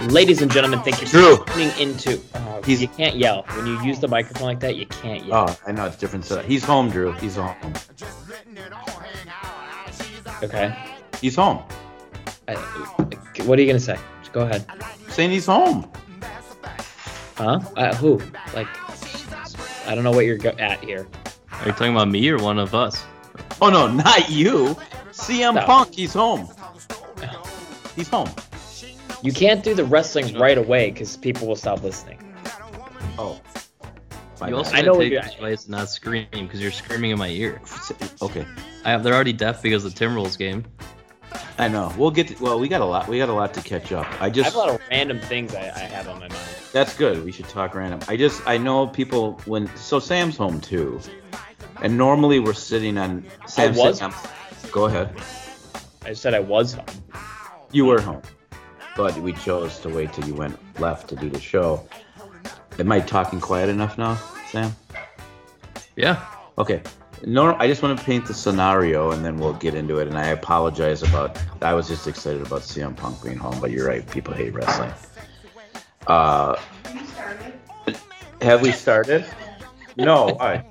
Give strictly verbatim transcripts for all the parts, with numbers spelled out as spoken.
Ladies and gentlemen, thank you Drew. for tuning into. Uh, He's- you can't yell when you use the microphone like that. You can't yell. Oh, I know it's different. So he's home, Drew. He's home. Okay. He's home. I, what are you gonna say? Just go ahead. Saying he's home. Huh? Uh, who? Like, I don't know what you're go- at here. Are you talking about me or one of us? Oh no, not you. C M No. Punk. He's home. He's home. You can't do the wrestling right away because people will stop listening. Oh. My You bad. also I I know know what take you're- advice and not scream because you're screaming in my ear. Okay. I have, they're already deaf because of the Timberwolves game. I know. We'll get. To, well, we got a lot. We got a lot to catch up. I I just. have a lot of random things I, I have on my mind. That's good. We should talk random. I just. I know people when. So Sam's home too, and normally we're sitting on. Sam, was? sitting on- Go ahead. I said I was home. You were home, but we chose to wait till you went left to do the show. Am I talking quiet enough now, Sam? Yeah. Okay. No, I just want to paint the scenario and then we'll get into it. And I apologize about. I was just excited about C M Punk being home, but you're right. People hate wrestling. Uh, have we started? No. Why?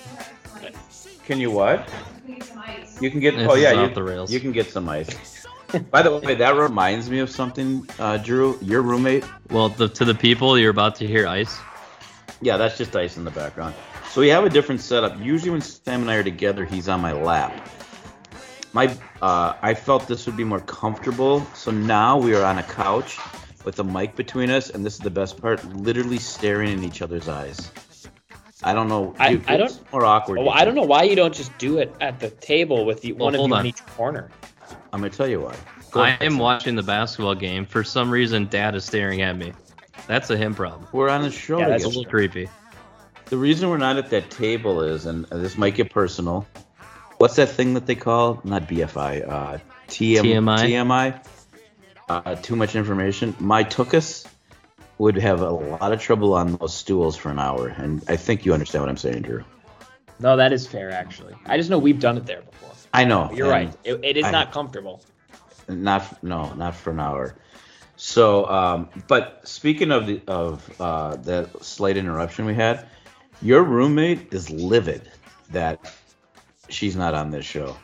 Can you what? You can get. This Oh is yeah, off you, the rails. you can get some ice. By the way, that reminds me of something, uh, Drew. Your roommate. Well, the, to the people, you're about to hear ice. Yeah, that's just ice in the background. So we have a different setup. Usually when Sam and I are together, he's on my lap. My, uh, I felt this would be more comfortable. So now we are on a couch with a mic between us, and this is the best part, literally staring in each other's eyes. I don't know. I- you- I it's don't- more awkward. Oh, I don't know why you don't just do it at the table with the, Well, one of hold you on. in each corner. I'm going to tell you why. Go I ahead, am Sam. watching the basketball game. For some reason, Dad is staring at me. That's a him problem. We're on a show Yeah, It's that's a together. little creepy. The reason we're not at that table is, and this might get personal, what's that thing that they call, not B F I, uh, T M, T M I? T M I? Uh, too much information. My Tookus would have a lot of trouble on those stools for an hour, and I think you understand what I'm saying, Drew. No, that is fair, actually. I just know we've done it there before. I know. You're and right. It, it is I- not comfortable. Not, no, not for an hour. So, um, but speaking of the of uh, that slight interruption we had, your roommate is livid that she's not on this show.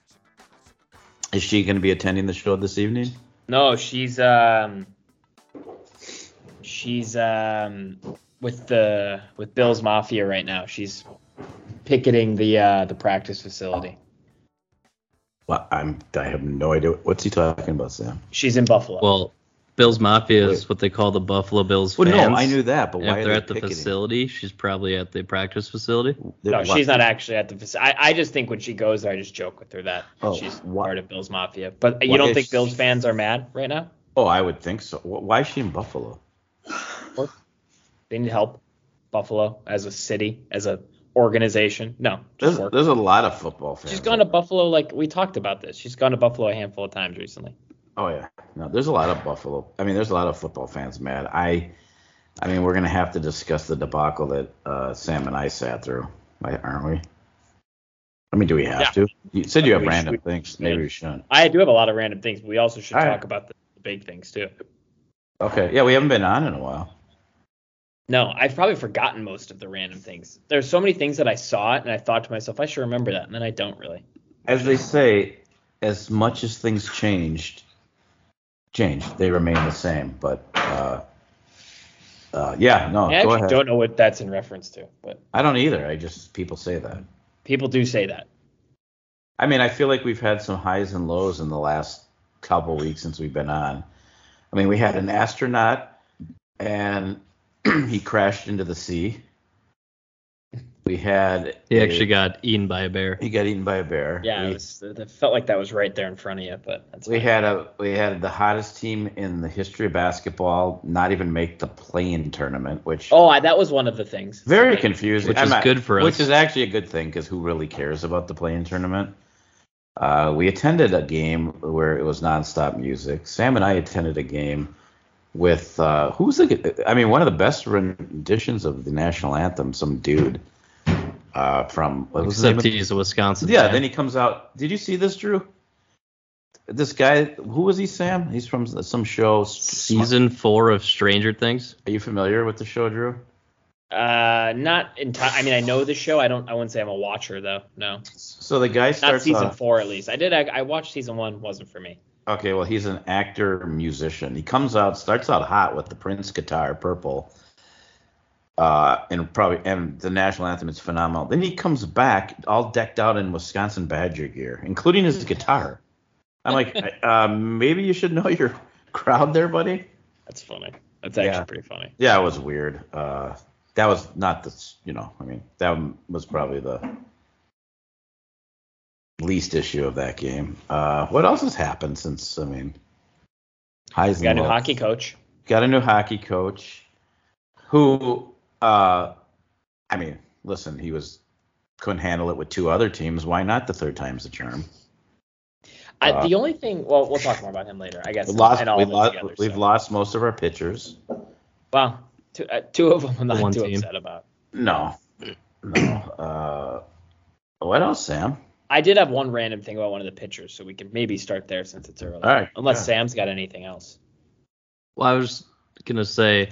Is she going to be attending the show this evening? No, she's um, she's um, with the with Bill's Mafia right now. She's picketing the uh, the practice facility. Well, I'm. I have no idea. What's he talking about, Sam? She's in Buffalo. Well, Bills Mafia is Wait. what they call the Buffalo Bills Well, fans. no, I knew that, but And why if are they're they at the picketing? facility, she's probably at the practice facility. They're- no, what- she's not actually at the facility. I, I just think when she goes there, I just joke with her that Oh, she's why- part of Bill's Mafia. But you Why don't is think she- Bills fans are mad right now? Oh, I would think so. Wh- Why is she in Buffalo? They need help. Buffalo as a city, as a organization. No, just There's, work. there's a lot of football fans. She's gone to Buffalo, like we talked about this. She's gone to Buffalo a handful of times recently. Oh yeah, no, there's a lot of Buffalo. I mean, there's a lot of football fans mad. I, I mean, we're gonna have to discuss the debacle that uh, Sam and I sat through, right, aren't we? I mean, do we have Yeah. to? You said you have We should- random we- things. Maybe we shouldn't. I do have a lot of random things, but we also should All right. talk about the big things too. Okay, yeah, we haven't been on in a while. No, I've probably forgotten most of the random things. There's so many things that I saw it and I thought to myself, I should remember that, and then I don't really. As they say, as much as things changed, changed, they remain the same. But uh, uh, yeah, no, I go actually ahead. don't know what that's in reference to, but I don't either. I just people say that. people do say that. I mean, I feel like we've had some highs and lows in the last couple weeks since we've been on. I mean, we had an astronaut, and he crashed into the sea. We had He a- actually got eaten by a bear. he got eaten by a bear. Yeah, we, it, was, it felt like that was right there in front of you, but that's we fine. had a we had the hottest team in the history of basketball not even make the play-in tournament, which Oh, I, that was one of the things. very confusing. Which I'm is not- good for us. Which is actually a good thing because who really cares about the play-in tournament? Uh, we attended a game where it was nonstop music. Sam and I attended a game with uh, who's the? I mean, one of the best renditions of the national anthem. Some dude uh, from what was the name Except of- he's a Wisconsin Yeah. fan. Then he comes out. Did you see this, Drew? This guy, who was he, Sam? He's from some show. Season four of Stranger Things. Are you familiar with the show, Drew? Uh, not entirely. I mean, I know the show. I don't. I wouldn't say I'm a watcher though. No. So the guy starts. Not season off, four, at least. I did. I, I watched season one. Wasn't for me. Okay, well, he's an actor, musician. He comes out, starts out hot with the Prince guitar, Purple, uh, and probably and the national anthem is phenomenal. Then he comes back all decked out in Wisconsin Badger gear, including his guitar. I'm like, uh, maybe you should know your crowd there, buddy. That's funny. That's actually yeah. pretty funny. Yeah, it was weird. Uh, that was not the, you know, I mean, that was probably the least issue of that game. Uh, what else has happened since, I mean, highs Got a and new lows. hockey coach. Got a new hockey coach who, uh, I mean, listen, he was couldn't handle it with two other teams. Why not the third time's the charm? I, Uh, the only thing, well, we'll talk more about him later, I guess. We lost, and all we of them lost, together, we've so. lost most of our pitchers. Well, two, uh, two of them I'm The not one too team. upset about. No, no. Uh, what else, Sam? I did have one random thing about one of the pitchers, so we can maybe start there since it's early. All right, Unless yeah. Sam's got anything else. Well, I was gonna say,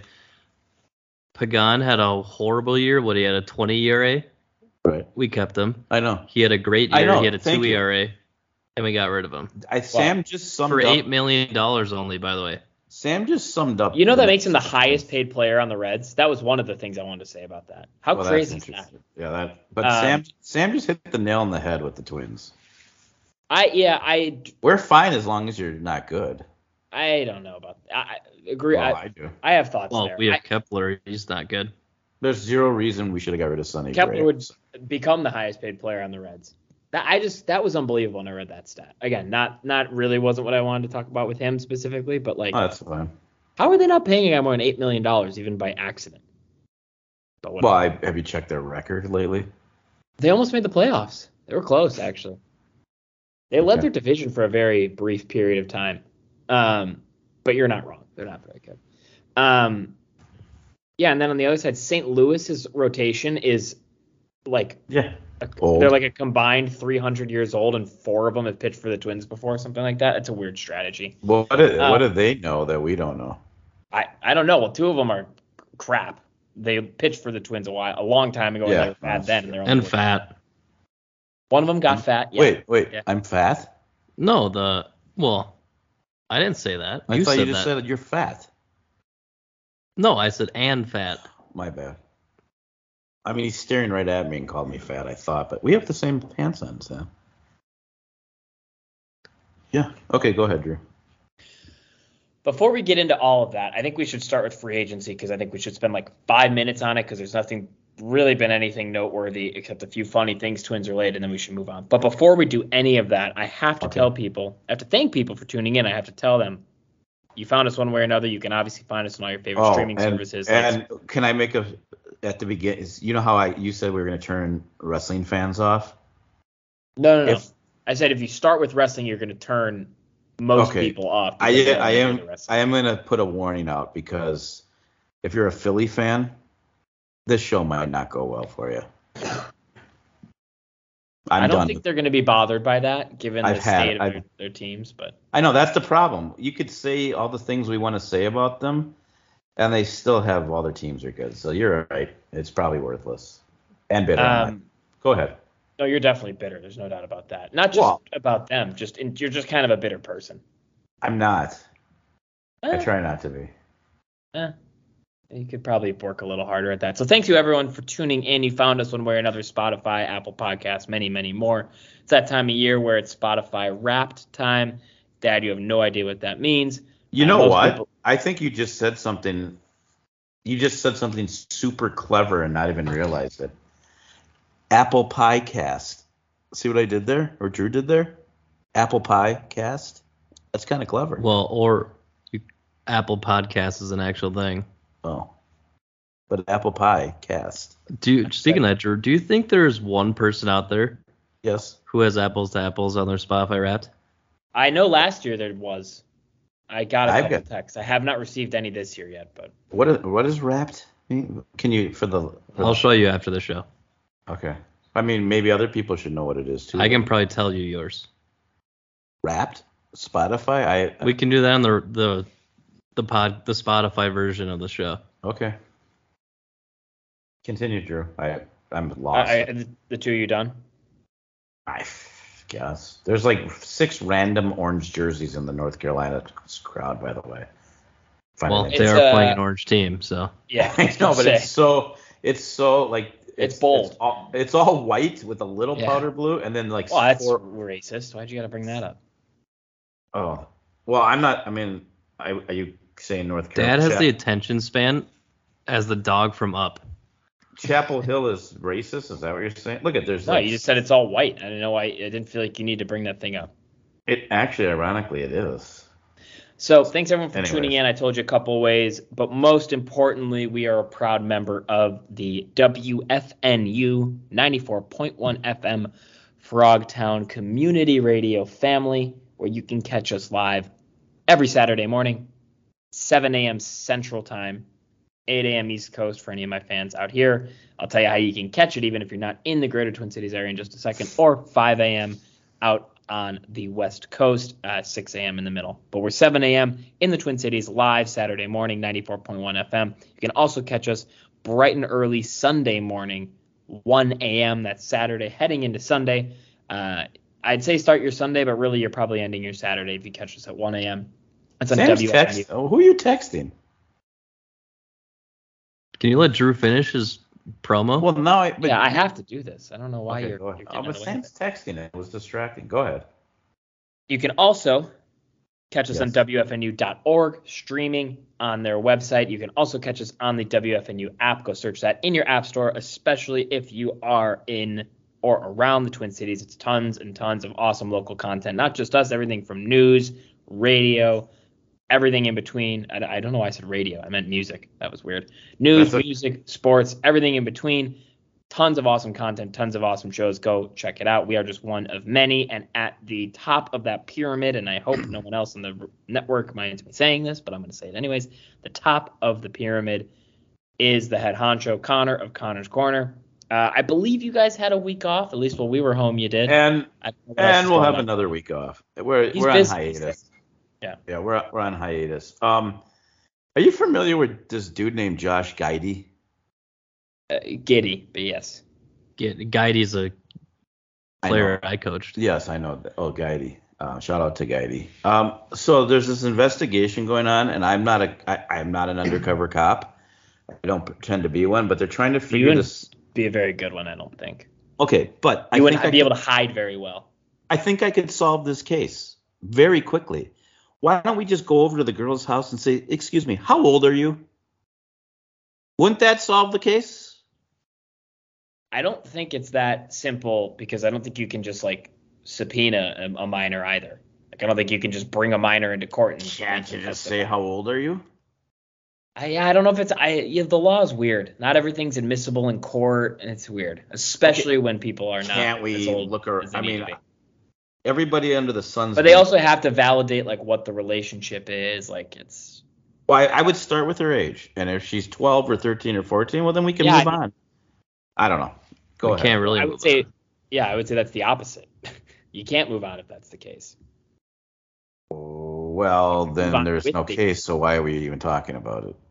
Pagan had a horrible year. What, he had a twenty E R A. Right. We kept him. I know. He had a great I year. know, He had a thank two you. E R A, and we got rid of him I Sam just summed for up. eight million dollars only. By the way. Sam just summed up. You know that the- makes him the highest paid player on the Reds? That was one of the things I wanted to say about that. How Well, that's crazy is that? interesting. Yeah, that. But Um, Sam, Sam just hit the nail on the head with the Twins. I yeah, I We're fine as long as you're not good. I don't know about that. I, I agree. Well, I, I do. I have thoughts Well, there. we have I, Kepler. He's not good. There's zero reason we should have got rid of Sonny Kepler Gray. would become the highest paid player on the Reds. That I just that was unbelievable when I read that stat. Again, not not really wasn't what I wanted to talk about with him specifically, but like Oh, that's fine. how are they not paying a guy more than eight million dollars even by accident? But Well, whatever. I, have you checked their record lately? They almost made the playoffs. They were close actually. They led Okay. their division for a very brief period of time. Um, but you're not wrong. They're not very good. Um, yeah, and then on the other side, Saint Louis's rotation is like Yeah. a, Old. they're like a combined three hundred years old, and four of them have pitched for the Twins before, something like that. It's a weird strategy. Well, what do, Uh, what do they know that we don't know? I, I don't know. Well, two of them are crap. They pitched for the Twins a while, a long time ago, Yeah, and they were bad that's then. And, they're only And working. fat. One of them got fat. Yeah. Wait, wait. Yeah. I'm fat? No, the well, I didn't say that. I You thought said you just that. said you're fat. No, I said and fat. My bad. I mean, he's staring right at me and called me fat, I thought, but we have the same pants on, Sam. Yeah. Okay, go ahead, Drew. Before we get into all of that, I think we should start with free agency because I think we should spend like five minutes on it because there's nothing really been anything noteworthy except a few funny things Twins related, and then we should move on. But before we do any of that, I have to Okay. tell people, I have to thank people for tuning in. I have to tell them you found us one way or another. You can obviously find us on all your favorite Oh, streaming and, services. like- and can I make a at the beginning? You know how I you said we were going to turn wrestling fans off? no, no, no. if- I said if you start with wrestling, you're going to turn most Okay. people off. I because they don't I get am into wrestling. I am going to put a warning out because if you're a Philly fan, this show might not go well for you. I'm I don't done. think they're going to be bothered by that, given I've the had- state of I've- their, their teams. But I know that's the problem. You could say all the things we want to say about them, and they still have all their teams are good. So you're right. It's probably worthless and bitter. on um, that. Go ahead. no, you're definitely bitter. There's no doubt about that. Not just Well- about them. Just in, you're just kind of a bitter person. I'm not. I Eh, try not to be. eh. You could probably work a little harder at that. So thank you everyone for tuning in. You found us one way or another: Spotify, Apple Podcasts, many, many more. It's that time of year where it's Spotify Wrapped time. Dad, you have no idea what that means. You Uh, know most what? people- I think you just said something. You just said something super clever and not even realized it. Apple Pie Cast. See what I did there, or Drew did there? Apple Pie Cast. That's kind of clever. Well, or you, Apple Podcasts is an actual thing. Oh, but Apple Pie Cast. Do you, speaking of that, Drew, do you think there's one person out there Yes. who has apples to apples on their Spotify Wrapped? I know last year there was. I got a I've couple got- texts. I have not received any this year yet, but What is what is wrapped? mean? Can you for the? For I'll the show you after the show. okay. I mean, maybe other people should know what it is too. I can probably tell you yours. Wrapped. Spotify? I We can do that on the the the pod the Spotify version of the show. Okay. Continue, Drew. I I'm lost. I, I, the two of you done? I guess there's like six random orange jerseys in the North Carolina crowd, by the way. Find Well, it they It's, are uh, playing an orange team, so Yeah. I know, but it's so it's so like It's bold. It's all, it's all white with a little Yeah. powder blue, and then like Well, that's four. racist. Why'd you gotta bring that up? Oh, well, I'm not. I mean, I, are you saying North Carolina? Dad has Chap- the attention span as the dog from Up. Chapel Hill is racist. Is that what you're saying? Look at there's No, like you just said it's all white. I didn't know why. I didn't feel like you need to bring that thing up. it. Actually, ironically, it is. So thanks everyone for Anyways. tuning in. I told you a couple ways, but most importantly, we are a proud member of the W F N U ninety-four point one F M Frogtown Community Radio family, where you can catch us live every Saturday morning, seven a.m. Central Time, eight a.m. East Coast for any of my fans out here. I'll tell you how you can catch it even if you're not in the greater Twin Cities area in just a second, or five a.m. out on the West Coast, uh, six a.m. in the middle. But we're seven a.m. in the Twin Cities live Saturday morning, ninety-four point one F M. You can also catch us bright and early Sunday morning, one a.m. That's Saturday heading into Sunday. Uh, I'd say start your Sunday, but really you're probably ending your Saturday if you catch us at one a.m. That's on Sam's W F N U. text. Oh, who are you texting? Can you let Drew finish his promo? Well, now I. But, Yeah, I have to do this. I don't know why okay, you're, go ahead. you're Oh, getting but out of the way with Sam's it. texting. It was distracting. Go ahead. You can also catch us on Yes. W F N U dot org, streaming on their website. You can also catch us on the W F N U app. Go search that in your app store, especially if you are in or around the Twin Cities. It's tons and tons of awesome local content. Not just us, everything from news, radio, everything in between. I, I don't know why I said radio. I meant music. That was weird. News, That's a- music, sports, everything in between. Tons of awesome content, tons of awesome shows. Go check it out. We are just one of many. And at the top of that pyramid, and I hope no one else in the network minds me saying this, but I'm going to say it anyways. The top of the pyramid is the head honcho, Connor of Connor's Corner. Uh, I believe you guys had a week off. At least while we were home, you did. And I don't know what else and is we'll going have on. another week off. We're He's we're on busy these hiatus. days. Yeah. Yeah, we're we're on hiatus. Um, are you familiar with this dude named Josh Guidey? Uh, giddy, but yes. Get Guidey's a I player know. I, coached. Yes, I know. that. Oh, Guidey. Uh, shout out to Guidey. Um, so there's this investigation going on, and I'm not a I, I'm not an undercover cop. I don't pretend to be one, but they're trying to You figure wouldn't this. be a very good one, I don't think. Okay, but I You think wouldn't I be could, able to hide very well. I think I could solve this case very quickly. Why don't we just go over to the girl's house and say, "Excuse me, how old are you?" Wouldn't that solve the case? I don't think it's that simple because I don't think you can just like subpoena a, a minor either. Like I don't think you can just bring a minor into court and Can't you and just testify. say how old are you? I I don't know if it's I yeah, the law is weird. Not everything's admissible in court, and it's weird, especially when people are not. Can't as we old look around? as they I need mean, to be. everybody under the sun's. But they been- also have to validate like what the relationship is. Like it's Well, I, I would start with her age, and if she's twelve or thirteen or fourteen, well then we can Yeah, move I- on. I don't know. Go we ahead. can't really I move would say on. yeah, I would say that's the opposite. You can't move on if that's the case. Well, Move then on there's with no the- case, so why are we even talking about it?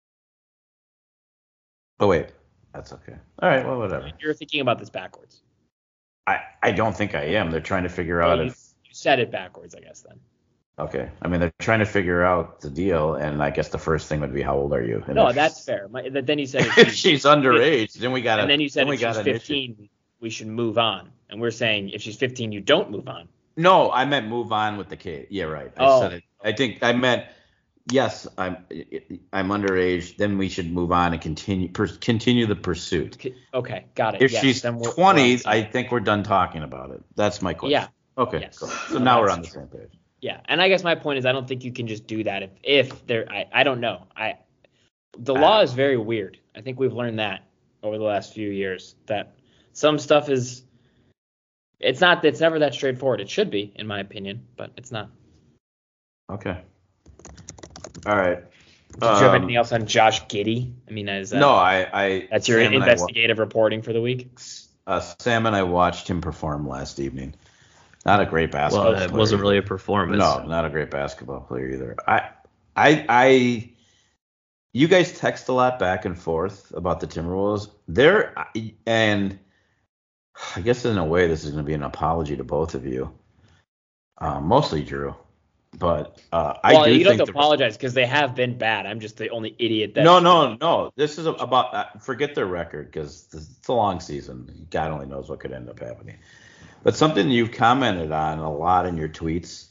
Oh wait, that's okay. All right, well whatever. You're thinking about this backwards. I, I don't think I am. They're trying to figure Well, out you, if you said it backwards, I guess then. okay. I mean they're trying to figure out the deal, and I guess the first thing would be how old are you? And No, if- that's fair. My, then you said if she's underage, then we got and then you said we if she's got an issue. fifteen, we should move on. And we're saying if she's fifteen, you don't move on. No, I meant move on with the case. Yeah, right. I Oh. said it. I think I meant yes. I'm I'm underage. Then we should move on and continue per, continue the pursuit. Okay, Okay, got it. If Yes, she's then we're- we're on twenty, the same- I think we're done talking about it. That's my question. Yeah. Okay. Yes. Cool. So No, now we're that's on the true. same page. Yeah, and I guess my point is I don't think you can just do that if if there. I, I don't know. I the I law don't is very weird. I think we've learned that over the last few years that some stuff is. It's not. It's never that straightforward. It should be, in my opinion, but it's not. Okay. All right. Did you have Um, anything else on Josh Giddy? I mean, is that, No, I. I that's your Sam and I wa- investigative reporting for the week. uh, Sam and I watched him perform last evening. Not a great basketball Well, player. it wasn't really a either. performance. No, not a great basketball player either. I, I, I. You guys text a lot back and forth about the Timberwolves. They're and I guess in a way this is going to be an apology to both of you, uh, mostly Drew. But uh, I well, do you don't think have to the- apologize because they have been bad. I'm just the only idiot that. No, no, no. This is about uh, forget their record because it's a long season. God only knows what could end up happening. But something you've commented on a lot in your tweets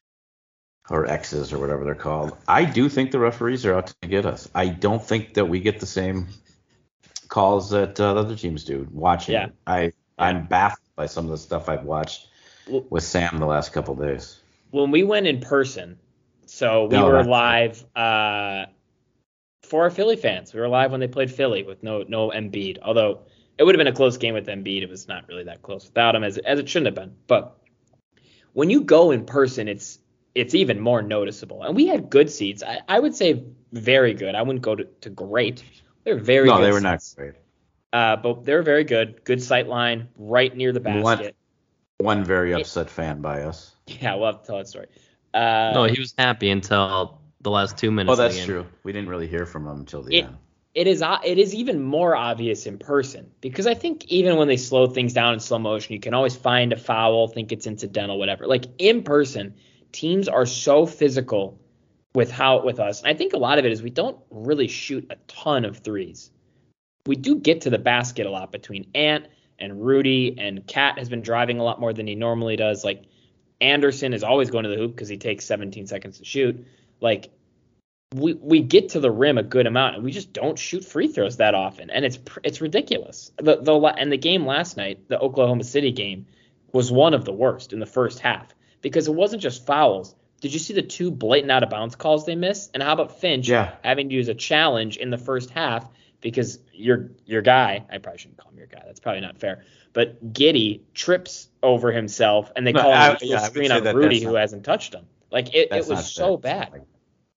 or X's or whatever they're called. I do think the referees are out to get us. I don't think that we get the same calls that uh, the other teams do. Watching, Yeah. I I'm baffled by some of the stuff I've watched with Sam the last couple of days. When we went in person, so we No, were that's- live uh, for our Philly fans. We were live when they played Philly with no no Embiid. Although it would have been a close game with Embiid, it was not really that close without him as as it shouldn't have been. But when you go in person, it's it's even more noticeable. And we had good seats. I, I would say very good. I wouldn't go to, to great. They're very no, good. they were not seats. great. Uh, but they're very good. Good sight line, right near the basket. One, one very upset fan by us. Yeah, we'll have to tell that story. Uh, No, he was happy until the last two minutes. Oh, of the that's game. true. We didn't really hear from him until the It- end. It is o- it is even more obvious in person because I think even when they slow things down in slow motion, you can always find a foul, think it's incidental, whatever. Like in person, teams are so physical with how with us. And I think a lot of it is we don't really shoot a ton of threes. We do get to the basket a lot between Ant and Rudy, and Cat has been driving a lot more than he normally does. Like Anderson is always going to the hoop because he takes seventeen seconds to shoot. Like we we get to the rim a good amount, and we just don't shoot free throws that often, and it's it's ridiculous. The the and the game last night, the Oklahoma City game, was one of the worst in the first half because it wasn't just fouls. Did you see the two blatant out of bounds calls they missed? And how about Finch Yeah. having to use a challenge in the first half because your your guy, I probably shouldn't call him your guy. That's probably not fair. But Giddey trips over himself, and they No, call him I- a yeah, I would screen say on that Rudy, that's who not- hasn't touched him. Like it, it That's was not so fair. bad. Like,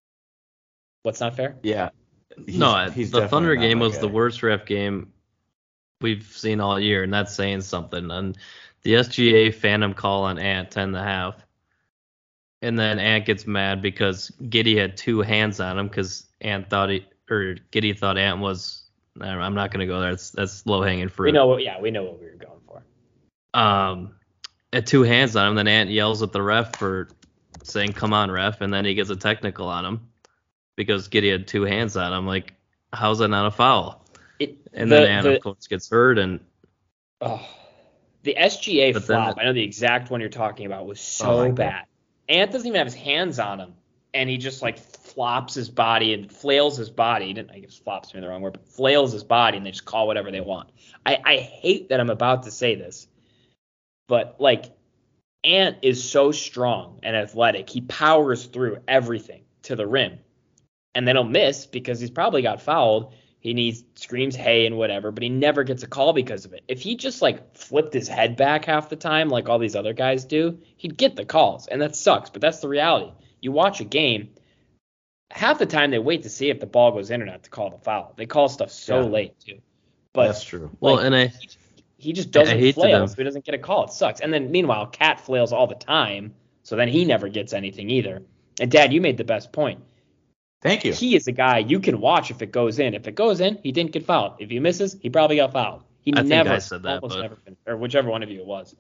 What's not fair? yeah. He's- No, I- he's the definitely Thunder not game my was the guy. worst ref game we've seen all year, and that's saying something. And the S G A phantom call on Ant ten and a half. And then Ant gets mad because Giddey had two hands on him because Ant thought he or Giddey thought Ant was. I'm not gonna go there. That's that's low hanging fruit. We know what. Yeah, we know what we were going for. Um, had two hands on him. Then Ant yells at the ref for saying, "Come on, ref!" And then he gets a technical on him because Giddey had two hands on him. Like, how's that not a foul? It, And the, then Ant, the, of course, gets hurt. And oh, the S G A But then flop. the- I know the exact one you're talking about was Oh so my God. bad. Ant doesn't even have his hands on him, and he just like flops his body and flails his body. He didn't, I guess flops me the wrong word, but flails his body, and they just call whatever they want. I, I hate that I'm about to say this, but like Ant is so strong and athletic. He powers through everything to the rim, and then he'll miss because he's probably got fouled. He needs screams hey and whatever, but he never gets a call because of it. If he just like flipped his head back half the time like all these other guys do, he'd get the calls, and that sucks. But that's the reality. You watch a game, half the time they wait to see if the ball goes in or not to call the foul. They call stuff so Yeah. late too. But That's true. well, like, and I he, he just I doesn't hate flail, them. so he doesn't get a call. It sucks. And then meanwhile, Cat flails all the time, so then he never gets anything either. And Dad, you made the best point. Thank you. He is a guy you can watch if it goes in. If it goes in, he didn't get fouled. If he misses, he probably got fouled. He I think never I said that, almost but- never fin- or whichever one of you it was.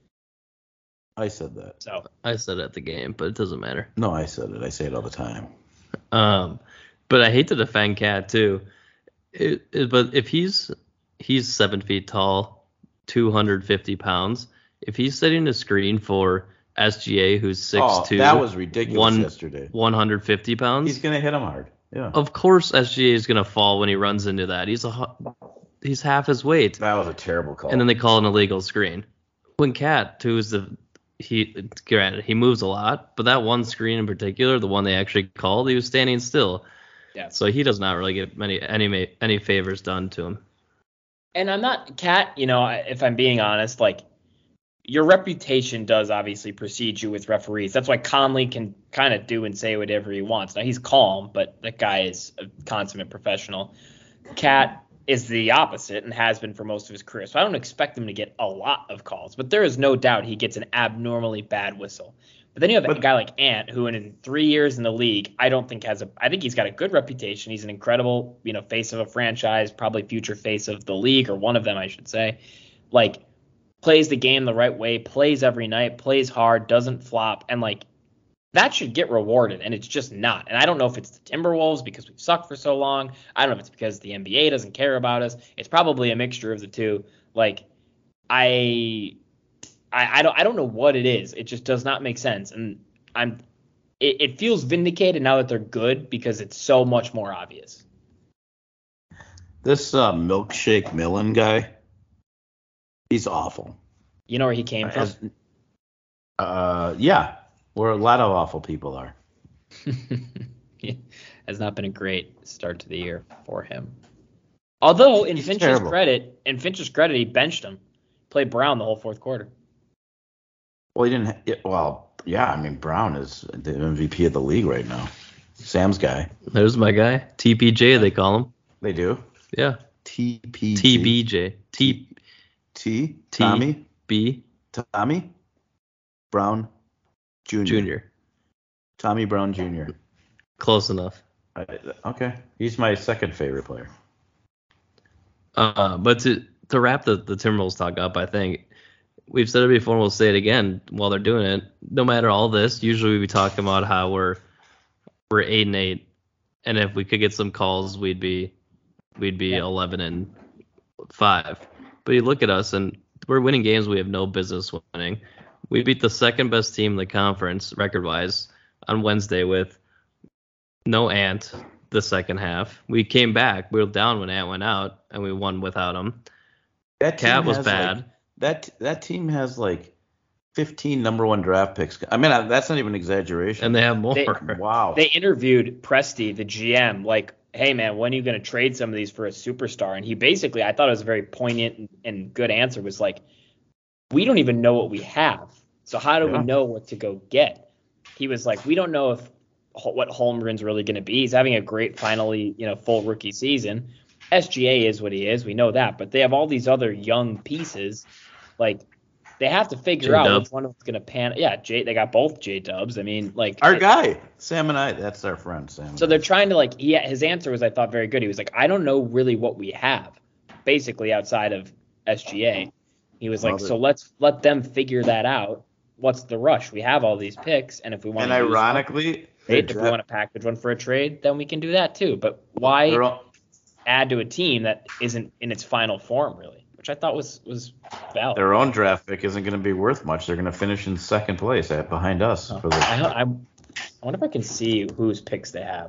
I said that. So I said at the game, but it doesn't matter. No, I said it. I say it all the time. Um, but I hate to defend Cat too. It, it, but if he's he's seven feet tall, two hundred fifty pounds. If he's setting a screen for S G A, who's six oh, two, that was ridiculous one- yesterday. one hundred fifty pounds, He's gonna hit him hard. Yeah. of course S G A is gonna fall when he runs into that. He's a hu- he's half his weight, That was a terrible call. and then they call an illegal screen. When Cat, who is the he granted he moves a lot, but that one screen in particular, the one they actually called, he was standing still. yeah. So he does not really get many any ma- any favors done to him. And I'm not Cat. You know, I- if I'm being honest, like your reputation does obviously precede you with referees. That's why Conley can kind of do and say whatever he wants. Now he's calm, but that guy is a consummate professional. Cat, is the opposite and has been for most of his career. So I don't expect him to get a lot of calls, but there is no doubt he gets an abnormally bad whistle. But then you have but, a guy like Ant, who in, in three years in the league, I don't think has a. I think he's got a good reputation. He's an incredible, you know, face of a franchise, probably future face of the league, or one of them, I should say. Like, plays the game the right way, plays every night, plays hard, doesn't flop, and like that should get rewarded, and it's just not. And I don't know if it's the Timberwolves because we've sucked for so long. I don't know if it's because the N B A doesn't care about us. It's probably a mixture of the two. Like, I. I, I don't I don't know what it is. It just does not make sense. And I'm it, it feels vindicated now that they're good because it's so much more obvious. This uh, Milkshake Millen guy, he's awful. You know where he came from? As, uh, yeah, where a lot of awful people are. Has not been a great start to the year for him. Although in he's Finch's terrible. credit, in Finch's credit, he benched him, played Brown the whole fourth quarter. Well, he didn't. It, well, yeah. I mean, Brown is the M V P of the league right now. Sam's guy. There's my guy. T P J, they call him. They do. Yeah. T P J. T B J. T. T. Tommy. B. Tommy. Brown. Junior. Junior. Tommy Brown Junior Close enough. I, okay. He's my second favorite player. Uh, but to to wrap the the Timberwolves talk up, I think. We've said it before and we'll say it again while they're doing it. No matter all this, usually we be talking about how we're we're eight and eight, and if we could get some calls, we'd be we'd be yeah. eleven and five. But you look at us and we're winning games we have no business winning. We beat the second best team in the conference record wise on Wednesday with no Ant the second half. We came back. We were down when Ant went out, and we won without him. That Cat was bad. Like- That that team has like fifteen number one draft picks. I mean, that's not even an exaggeration. And they have more. They, wow. They interviewed Presti, the G M, like, hey, man, when are you going to trade some of these for a superstar? And he basically, I thought it was a very poignant and, and good answer, was like, we don't even know what we have. So how do yeah. we know what to go get? He was like, we don't know if what Holmgren's really going to be. He's having a great, finally, you know, full rookie season. S G A is what he is. We know that. But they have all these other young pieces. Like, they have to figure J-Dub. out which one is going to pan. Yeah, J. They got both J-Dubs. I mean, like. Our it, guy, Sam and I, that's our friend, Sam. So they're trying to, like, he, his answer was, I thought, very good. He was like, I don't know really what we have, basically, outside of S G A. He was like, so let's let them figure that out. What's the rush? We have all these picks, and if we want and to ironically, trade, if we want to package one for a trade, then we can do that too. But why all, add to a team that isn't in its final form, really? Which I thought was was valid. Their own draft pick isn't going to be worth much. They're going to finish in second place at behind us. Oh, for the- I, I, I wonder if I can see whose picks they have.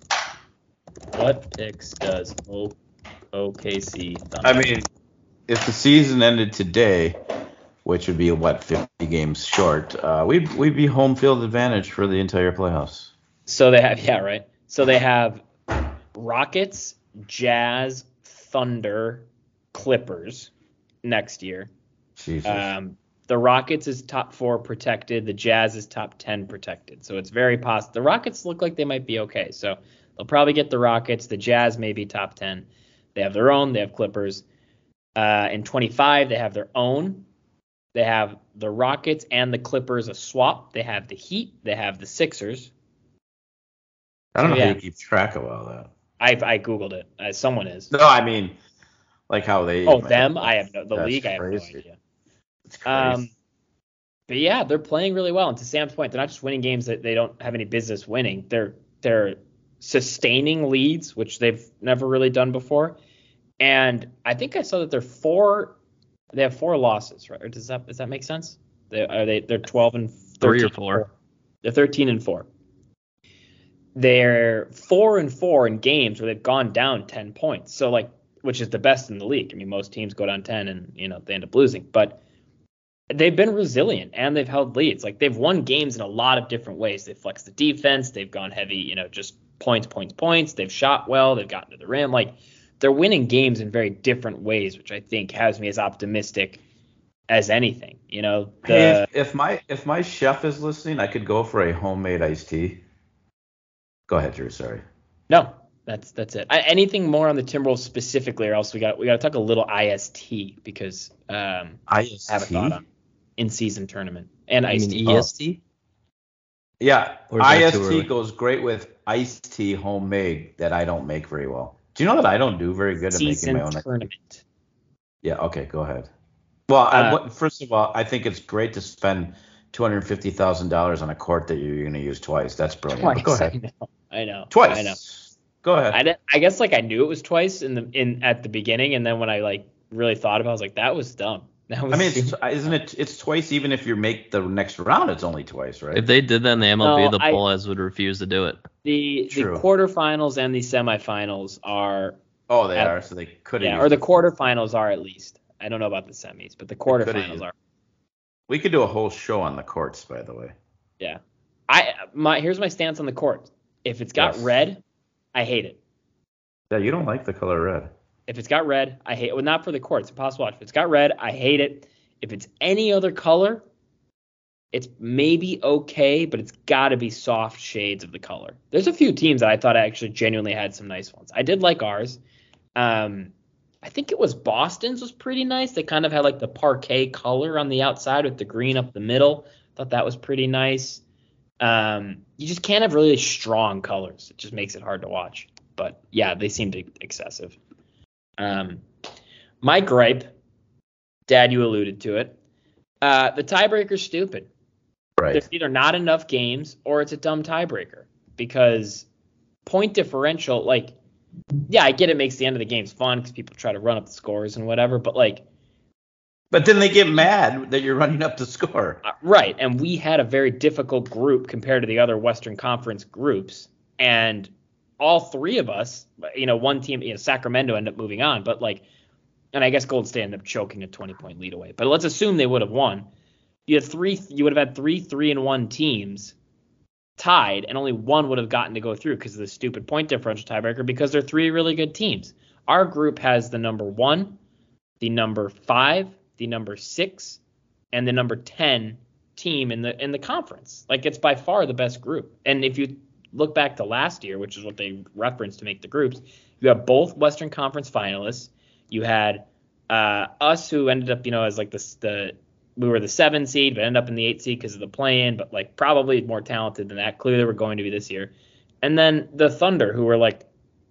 What picks does o- OKC Thunder? I mean, if the season ended today, which would be what fifty games short, uh, we'd we'd be home field advantage for the entire playoffs. So they have yeah right. So they have Rockets, Jazz, Thunder, Clippers next year. Jesus. Um, the Rockets is top four protected. The Jazz is top ten protected. So it's very possible. The Rockets look like they might be okay. So they'll probably get the Rockets. The Jazz may be top ten. They have their own. They have Clippers. Uh, in twenty-five, they have their own. They have the Rockets and the Clippers a swap. They have the Heat. They have the Sixers. I don't so, know yeah. how you keep track of all that. I I googled it. Uh, someone is. No, I mean, like how they. Oh, them? I have no. The That's league, I have crazy. no idea. It's crazy. Um, but yeah, they're playing really well. And to Sam's point, they're not just winning games that they don't have any business winning. They're they're sustaining leads, which they've never really done before. And I think I saw that they're four. They have four losses, right? Or does that does that make sense? They are they they're twelve and three or four. They're thirteen and four. They're four and four in games where they've gone down ten points. So like, which is the best in the league. I mean, most teams go down ten and you know they end up losing, but they've been resilient and they've held leads. Like they've won games in a lot of different ways. They've flexed the defense. They've gone heavy, you know, just points, points, points. They've shot well. They've gotten to the rim. Like they're winning games in very different ways, which I think has me as optimistic as anything. You know, the, hey, if, if my if my chef is listening, I could go for a homemade iced tea. Go ahead, Drew. Sorry. No, That's that's it. I, anything more on the Timberwolves specifically, or else we got we got to talk a little I S T because um, I S T? I have a thought on in-season tournament and You iced mean tea. E S T? Yeah, Or is that I S too T early? goes great with iced tea homemade that I don't make very well. Do you know that I don't do very good at making Season my own? tournament. Yeah, okay, go ahead. Well, I, Uh, what, first of all, I think it's great to spend two hundred fifty thousand dollars on a court that you're going to use twice. That's brilliant. But Twice. go I ahead. know. I know. Twice. I know. Go ahead. I, didn't- I guess like I knew it was twice in the in at the beginning, and then when I like really thought about it, I was like, that was dumb. That was I mean, it's, stupid. isn't it? It's twice even if you make the next round. It's only twice, right? If they did that in the M L B, No, the I- Bullheads would refuse to do it. the True. the quarterfinals and the semifinals are oh, they at- are. So they could have. yeah, or the quarterfinals are at least. I don't know about the semis, but the coulda quarterfinals used- are. We could do a whole show on the courts, by the way. Yeah. I my here's my stance on the court. If it's got Yes. red, I hate it. Yeah, you don't like the color red. If it's got red, I hate it. Well, not for the court. It's impossible to watch. If it's got red, I hate it. If it's any other color, it's maybe okay, but it's got to be soft shades of the color. There's a few teams that I thought actually genuinely had some nice ones. I did like ours. Um, I think it was Boston's was pretty nice. They kind of had like the parquet color on the outside with the green up the middle. Thought that was pretty nice. Um, you just can't have really strong colors. It just makes it hard to watch. But yeah, they seemed excessive. Um, my gripe, Dad, you alluded to it. Uh, the tiebreaker's stupid. Right. There's either not enough games or it's a dumb tiebreaker because point differential, like, yeah, I get it makes the end of the games fun because people try to run up the scores and whatever, but like, But then they get mad that you're running up the score. uh, right. And we had a very difficult group compared to the other Western Conference groups. And all three of us, you know, one team, you know, Sacramento ended up moving on, but like, and I guess Golden State ended up choking a twenty point lead away. But let's assume they would have won. You had three. You would have had three three and one teams tied, and only one would have gotten to go through because of the stupid point differential tiebreaker. Because they're three really good teams. Our group has the number one, the number five, the number six, and the number ten team in the in the conference. Like it's by far the best group. And if you look back to last year, which is what they referenced to make the groups, you have both Western Conference finalists. You had uh, us who ended up, you know, as like the the we were the seven seed, but ended up in the eight seed because of the play-in, but like probably more talented than that. Clearly, we're going to be this year. And then the Thunder, who were like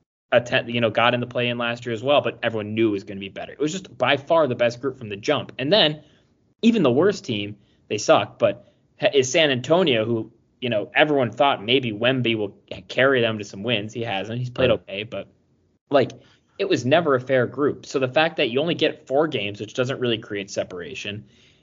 a ten, you know, got in the play-in last year as well, but everyone knew it was going to be better. It was just by far the best group from the jump. And then even the worst team, they suck, but is San Antonio, who, you know, everyone thought maybe Wemby will carry them to some wins. He hasn't. He's played okay, but like it was never a fair group. So the fact that you only get four games, which doesn't really create separation,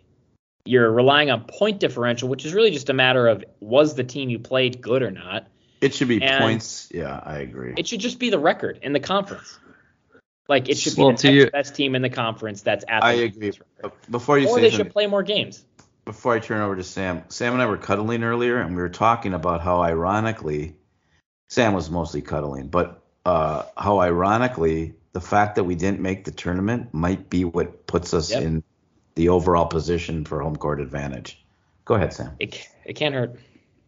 you're relying on point differential, which is really just a matter of was the team you played good or not. It should be And points. Yeah, I agree. It should just be the record in the conference. Like it should be Well, the to next your- best team in the conference that's at the I agree. record. Before you Or say they something, should play more games. before I turn over to Sam, Sam and I were cuddling earlier, and we were talking about how ironically, Sam was mostly cuddling, but uh, how ironically the fact that we didn't make the tournament might be what puts us Yep. in the overall position for home court advantage. Go ahead, Sam. It, it can't hurt.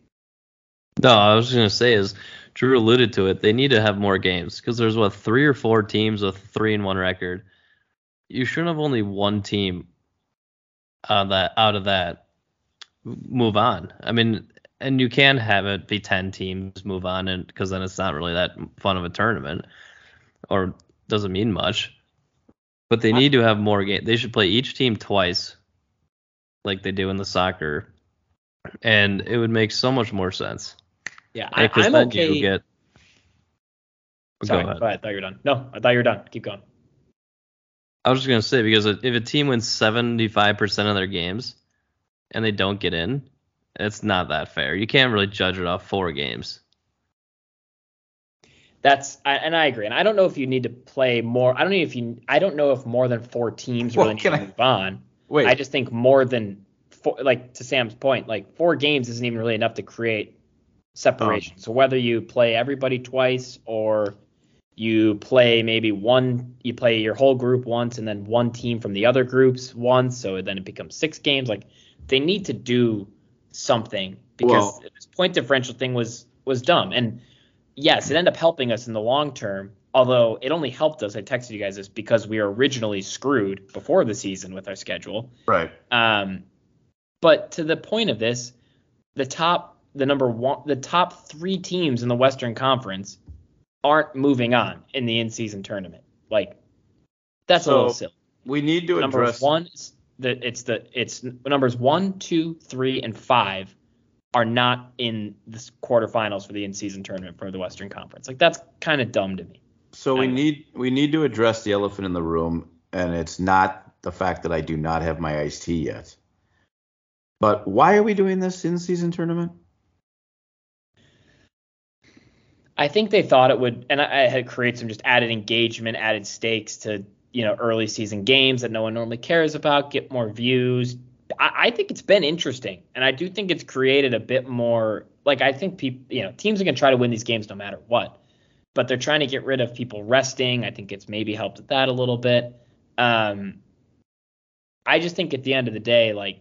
No, I was going to say is Drew alluded to it. They need to have more games because there's what three or four teams with three and one record. You shouldn't have only one team uh, that out of that move on. I mean, and you can have it be ten teams move on, and because then it's not really that fun of a tournament, or doesn't mean much. But they need to have more games. They should play each team twice, like they do in the soccer, and it would make so much more sense. Yeah, I, Because I'm then okay. you get. Sorry, Go ahead. go ahead. I thought you were done. No, I thought you were done. Keep going. I was just gonna say because if a team wins seventy-five percent of their games and they don't get in, it's not that fair. You can't really judge it off four games. That's I, and I agree. And I don't know if you need to play more. I don't know if you. I don't know if more than four teams Well, really need can to I- move on. Wait, I just think more than four, like to Sam's point, like four games isn't even really enough to create separation. Um, so whether you play everybody twice or you play maybe one, you play your whole group once and then one team from the other groups once, so then it becomes six games. Like they need to do something because Well- this point differential thing was was dumb. And yes, it ended up helping us in the long term. Although it only helped us, I texted you guys this because we were originally screwed before the season with our schedule. Right. Um, but to the point of this, the top, the number one, the top three teams in the Western Conference aren't moving on in the in-season tournament. Like, that's So, a little silly. We need to Number address. one, is the it's the it's numbers one, two, three, and five are not in the quarterfinals for the in-season tournament for the Western Conference. Like, that's kind of dumb to me. So we I know. need we need to address the elephant in the room, and it's not the fact that I do not have my iced tea yet. But why are we doing this in-season tournament? I think they thought it would, and I, I had create some just added engagement, added stakes to, you know, early season games that no one normally cares about, get more views. I, I think it's been interesting, and I do think it's created a bit more. Like, I think people, you know, teams are going to try to win these games no matter what, but they're trying to get rid of people resting. I think it's maybe helped with that a little bit. Um, I just think at the end of the day, like,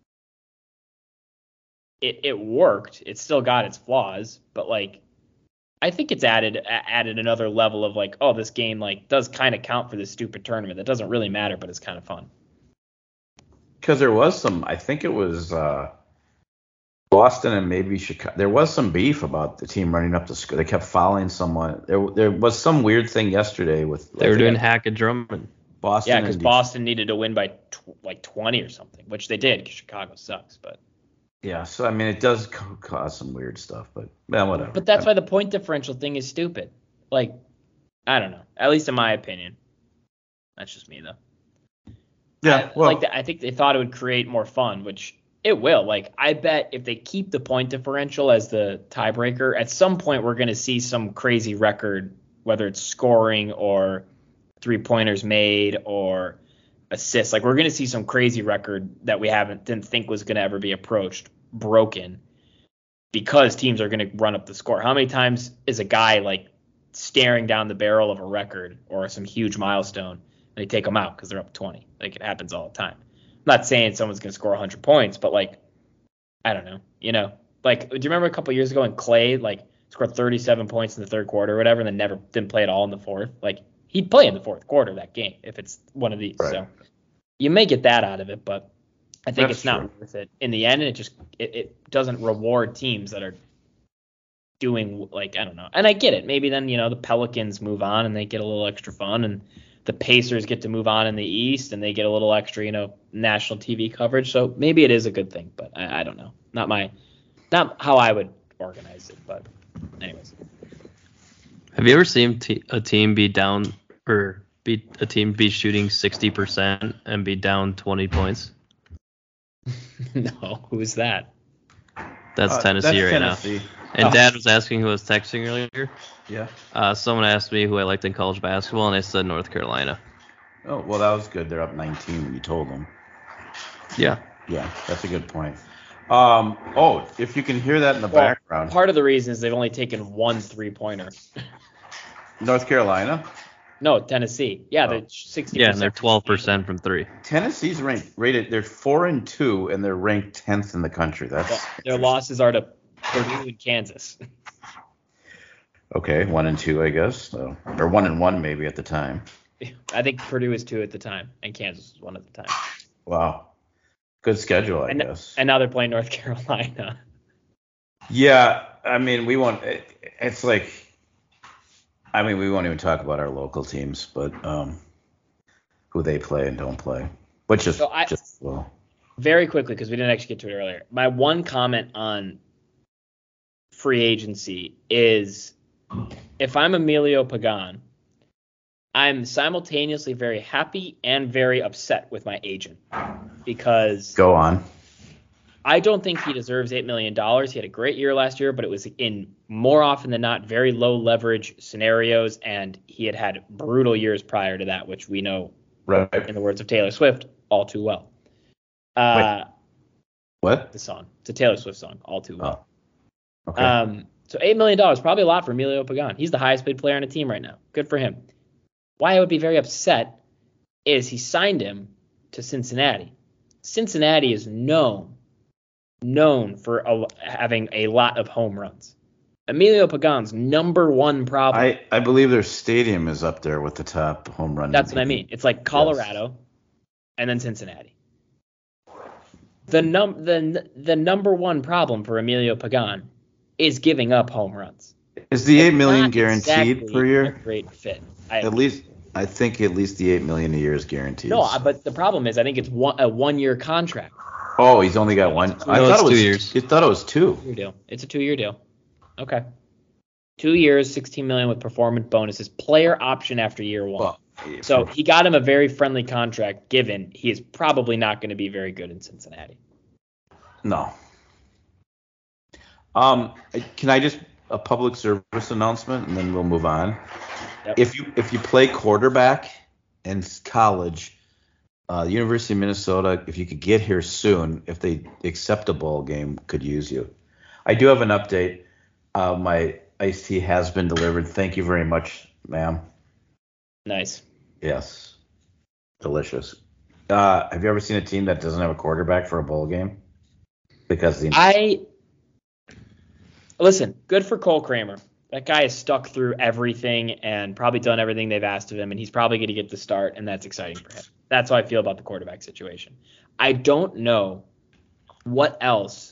it it worked. It still got its flaws, but like, I think it's added added another level of like, oh, this game like does kind of count for this stupid tournament that doesn't really matter, but it's kind of fun. Because there was some, I think it was uh, Boston and maybe Chicago. There was some beef about the team running up the score. They kept following someone. There there was some weird thing yesterday with. They were doing hack and Drummond. Boston. Yeah, because and Boston needed to win by tw- like twenty or something, which they did because Chicago sucks. But Yeah, so I mean, it does co- cause some weird stuff, but yeah, whatever. but that's why the point differential thing is stupid. Like, I don't know. At least in my opinion. That's just me though. Yeah, I, well, like I think they thought it would create more fun, which it will. Like, I bet if they keep the point differential as the tiebreaker, at some point we're going to see some crazy record, whether it's scoring or three pointers made or assists. Like, we're going to see some crazy record that we haven't didn't think was going to ever be approached broken because teams are going to run up the score. How many times is a guy like staring down the barrel of a record or some huge milestone and they take them out because they're up twenty? Like, it happens all the time. I'm not saying someone's going to score one hundred points, but like, I don't know, you know, like, do you remember a couple years ago when Clay like scored thirty-seven points in the third quarter or whatever, and then never didn't play at all in the fourth? Like, he'd play in the fourth quarter of that game if it's one of these. Right. So you may get that out of it, but I think That's it's not true. worth it in the end. And it just it, it doesn't reward teams that are doing, like, I don't know. And I get it. Maybe then, you know, the Pelicans move on and they get a little extra fun, and the Pacers get to move on in the East and they get a little extra, you know, national T V coverage. So maybe it is a good thing, but I, I don't know. Not my, not how I would organize it. But anyways, Have you ever seen t- a team be down or be a team be shooting sixty percent and be down twenty points? no, who's that? That's uh, Tennessee that's right Tennessee. now. And Oh. Dad was asking who I was texting earlier. Yeah. Uh, someone asked me who I liked in college basketball, and I said North Carolina. Oh, well, that was good. They're up nineteen when you told them. Yeah. Yeah, that's a good point. Um, oh, if you can hear that in the Well, background, Part of the reason is they've only taken one three pointer. North Carolina, No, Tennessee. Yeah, Oh. they're sixty. Yeah, and they're twelve percent from three. Tennessee's ranked rated. They're four and two, and they're ranked tenth in the country. That's Their losses are to Purdue and Kansas. okay. One and two, I guess. So, or one and one maybe at the time. I think Purdue was two at the time, and Kansas was one at the time. Wow, good schedule, I And, guess. and now they're playing North Carolina. Yeah, I mean, we won't. It, it's like, I mean, we won't even talk about our local teams, but um, who they play and don't play, which is So I- just well. Very quickly, because we didn't actually get to it earlier. My one comment on free agency is, if I'm Emilio Pagan, I'm simultaneously very happy and very upset with my agent, because Go on. I don't think he deserves eight million dollars. He had a great year last year, but it was in more often than not very low leverage scenarios, and he had had brutal years prior to that, which we know, Right. in the words of Taylor Swift, all too well. Uh, What? the song. It's a Taylor Swift song, all too well. Okay. Um, so eight million dollars, probably a lot for Emilio Pagan. He's the highest paid player on the team right now. Good for him. Why I would be very upset is he signed him to Cincinnati. Cincinnati is known, known for a, having a lot of home runs. Emilio Pagan's number one problem. I, I believe their stadium is up there with the top home run. That's what I mean. It's like Colorado yes. and then Cincinnati. The num the the number one problem for Emilio Pagan is giving up home runs. Is the it's eight million guaranteed exactly per year? A great fit. I, at least I think at least the eight million a year is guaranteed. No, but the problem is I think it's one, a one year contract. Oh, he's only got one. I no, thought it was two years. I thought it was two. Two-year deal. It's a two year deal. Okay. Two years, sixteen million with performance bonuses, player option after year one. Well, so he got him a very friendly contract. Given he is probably not going to be very good in Cincinnati. No. Um, can I just a public service announcement and then we'll move on. Yep. If you if you play quarterback in college, uh, the University of Minnesota, if you could get here soon, if they accept a bowl game, could use you. I do have an update. Uh, my iced tea has been delivered. Thank you very much, ma'am. Nice. Yes. Delicious. Uh, have you ever seen a team that doesn't have a quarterback for a bowl game? Because the I listen, good for Cole Kramer. That guy has stuck through everything and probably done everything they've asked of him, and he's probably going to get the start, and that's exciting for him. That's how I feel about the quarterback situation. I don't know what else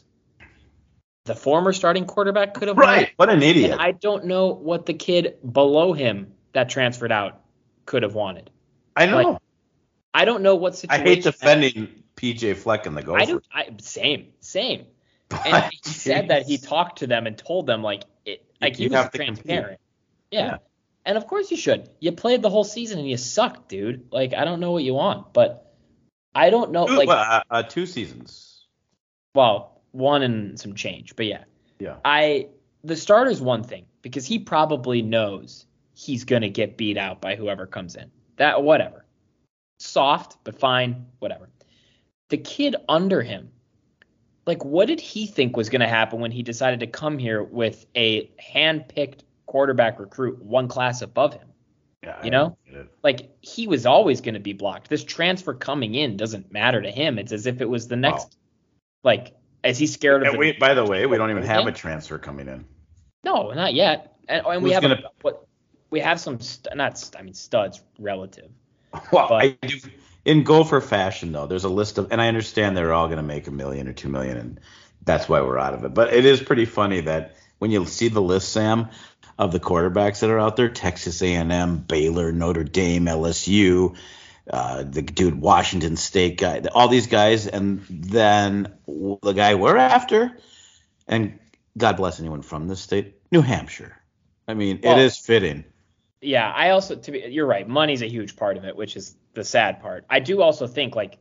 the former starting quarterback could have right. wanted. What an idiot. And I don't know what the kid below him that transferred out could have wanted. I know. Like, I don't know what situation. I hate defending P J Fleck in the Gophers. I do. I, same, same. And he said that he talked to them and told them like it, like he you was have to transparent. Yeah. yeah. And of course you should. You played the whole season and you sucked, dude. Like I don't know what you want, but I don't know. Two, like uh, uh, two seasons. Well, one and some change, but yeah. Yeah. I the starter's one thing because he probably knows he's gonna get beat out by whoever comes in. That whatever. Soft, but fine, whatever. The kid under him, like what did he think was gonna happen when he decided to come here with a hand-picked quarterback recruit one class above him? Yeah, you know? Like he was always gonna be blocked. This transfer coming in doesn't matter to him. It's as if it was the next wow. like is he scared of and the, we, by the way, we don't even have a transfer coming in. No, not yet. And, and we have gonna, a, what we have some st- not st- I mean studs relative. Well, but, I do in Gopher fashion though. There's a list of, and I understand they're all going to make a million or two million, and that's why we're out of it. But it is pretty funny that when you see the list, Sam, of the quarterbacks that are out there, Texas A and M, Baylor, Notre Dame, L S U, uh, the dude Washington State guy, all these guys, and then the guy we're after, and God bless anyone from this state, New Hampshire. I mean, well, it is fitting. Yeah, I also to be you're right. Money's a huge part of it, which is the sad part. I do also think like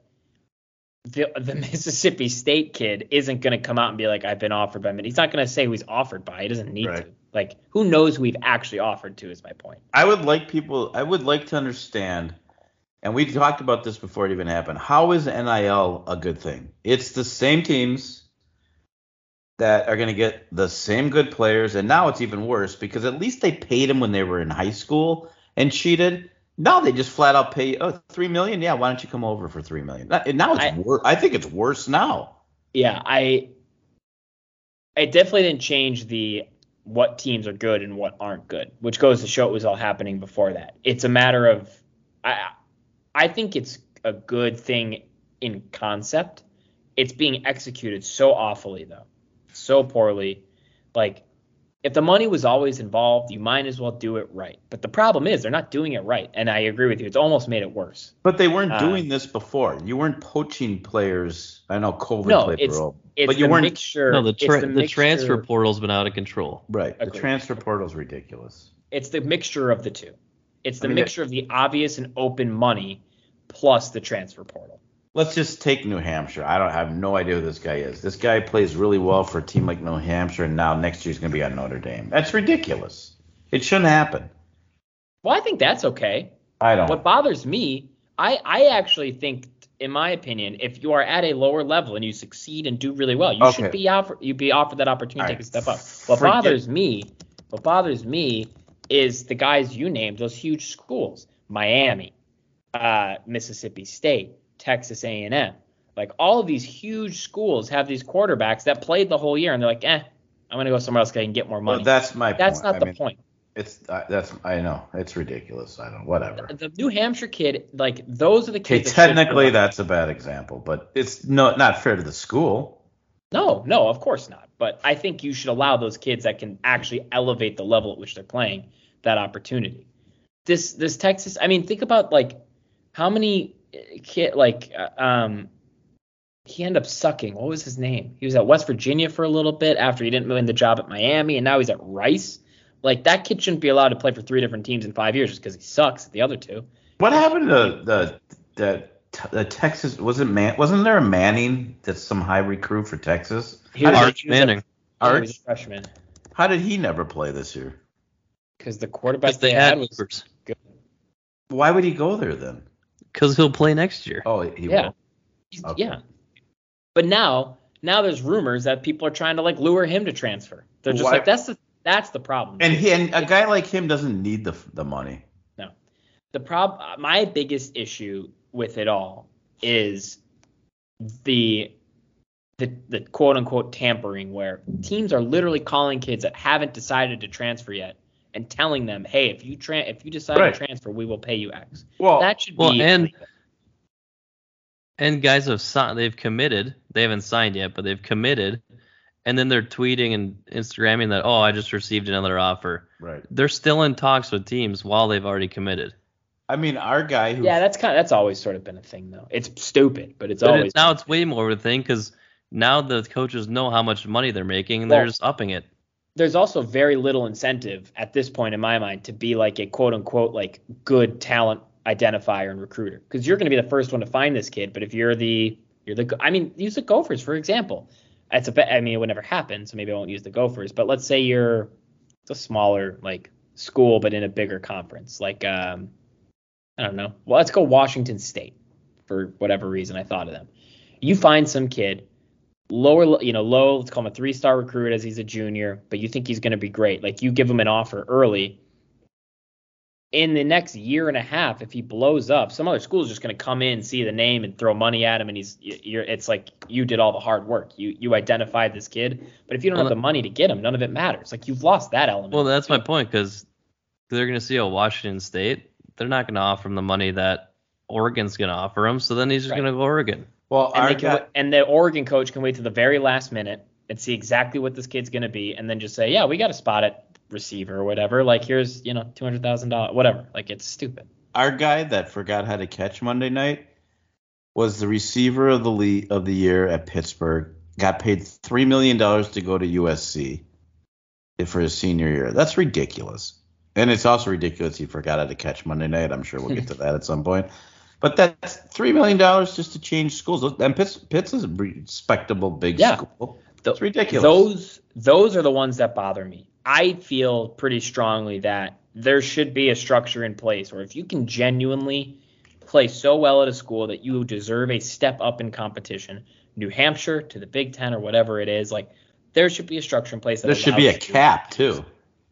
the the Mississippi State kid isn't going to come out and be like, I've been offered by. He's not going to say who he's offered by. He doesn't need right. to. Like, who knows who we've actually offered to? Is my point. I would like people. I would like to understand, and we talked about this before it even happened. How is N I L a good thing? It's the same teams that are going to get the same good players, and now it's even worse because at least they paid them when they were in high school and cheated. Now they just flat out pay oh three million. Yeah, why don't you come over for three million? Now it's I, worse. I think it's worse now. Yeah, I. It definitely didn't change the what teams are good and what aren't good, which goes to show it was all happening before that. It's a matter of I. I think it's a good thing in concept. It's being executed so awfully though. So poorly. Like if the money was always involved, you might as well do it right. But the problem is they're not doing it right. And I agree with you. It's almost made it worse. But they weren't uh, doing this before. You weren't poaching players. I know COVID no, played it's, a role. It's but you the weren't mixture. No, the, tra- the, the mixture, transfer portal's been out of control. Right. Agreed. The transfer portal's ridiculous. It's the mixture of the two. It's the I mean, mixture it, of the obvious and open money plus the transfer portal. Let's just take New Hampshire. I don't I have no idea who this guy is. This guy plays really well for a team like New Hampshire, and now next year he's going to be on Notre Dame. That's ridiculous. It shouldn't happen. Well, I think that's okay. I don't. What bothers me, I, I actually think, in my opinion, if you are at a lower level and you succeed and do really well, you okay. should be offered you be offered that opportunity right. to step up. What Forget- bothers me, what bothers me is the guys you named, those huge schools, Miami, uh, Mississippi State, Texas A and M. Like all of these huge schools have these quarterbacks that played the whole year and they're like, eh, I'm going to go somewhere else because I can get more money. Well, that's my That's point. not I the mean, point. It's uh, that's I know it's ridiculous. I don't whatever. The, the New Hampshire kid, like those are the Okay, kids. that should technically go. that's a bad example, but it's no not fair to the school. No, no, of course not. But I think you should allow those kids that can actually elevate the level at which they're playing that opportunity. This this Texas, I mean, think about like how many kid like uh, um he ended up sucking. What was his name? He was at West Virginia for a little bit after he didn't win the job at Miami, and now he's at Rice. Like that kid shouldn't be allowed to play for three different teams in five years just because he sucks at the other two. What happened to the the the Texas? Wasn't Man? Wasn't there a Manning that's some high recruit for Texas? He was, Arch he was a- Manning. yeah, he was Arch? a freshman How did he never play this year? because the quarterback Because they they had had was Hoopers. good. Why would he go there then? Because he'll play next year. Oh, he Yeah. will. He's- Okay. Yeah. But now, now there's rumors that people are trying to like lure him to transfer. They're just Why- like that's the that's the problem. And he and a guy like him doesn't need the the money. No. The prob my biggest issue with it all is the the the quote unquote tampering where teams are literally calling kids that haven't decided to transfer yet and telling them, "Hey, if you tra- if you decide Right. to transfer, we will pay you X." Well, That should Well, be and illegal. and guys have signed. They've committed. They haven't signed yet, but they've committed. And then they're tweeting and Instagramming that, oh, I just received another offer. right. They're still in talks with teams while they've already committed. I mean, our guy who Yeah, that's kind of that's always sort of been a thing though. It's stupid, but it's But always it, now it's way more of a thing because now the coaches know how much money they're making and Well, they're just upping it. there's also very little incentive at this point in my mind to be like a quote unquote like good talent identifier and recruiter because you're going to be the first one to find this kid. But if you're the you're the I mean use the Gophers for example. It's a be- I mean it would never happen, so maybe I won't use the Gophers. But let's say you're it's a smaller like school but in a bigger conference like um I don't know. Well, let's go Washington State for whatever reason I thought of them. You find some kid lower, you know, low, let's call him a three-star recruit as he's a junior, but you think he's going to be great. Like you give him an offer early. In the next year and a half, if he blows up, some other school is just going to come in, see the name, and throw money at him, and he's you're. It's like you did all the hard work. You you identified this kid, but if you don't Well, have the money to get him, none of it matters. Like you've lost that element. Well, that's my point because they're going to see a Washington State. They're not going to offer him the money that Oregon's going to offer him. So then he's just Right. going to go Oregon. well, and, our they can, guy, wa- and the Oregon coach can wait to the very last minute and see exactly what this kid's going to be, and then just say, yeah, we got a spot at receiver or whatever. Like here's you know two hundred thousand dollars, whatever. Like it's stupid. our guy that forgot how to catch Monday night was the receiver of the le- of the year at Pittsburgh. Got paid three million dollars to go to U S C for his senior year. That's ridiculous. And it's also ridiculous he forgot how to catch Monday night. I'm sure we'll get to that at some point. But that's three million dollars just to change schools. And Pitts, Pitts is a respectable big Yeah. school. Th- It's ridiculous. Those those are the ones that bother me. I feel pretty strongly that there should be a structure in place where if you can genuinely play so well at a school that you deserve a step up in competition, New Hampshire to the Big Ten or whatever it is, like there should be a structure in place. That there should be a allows you- cap, too.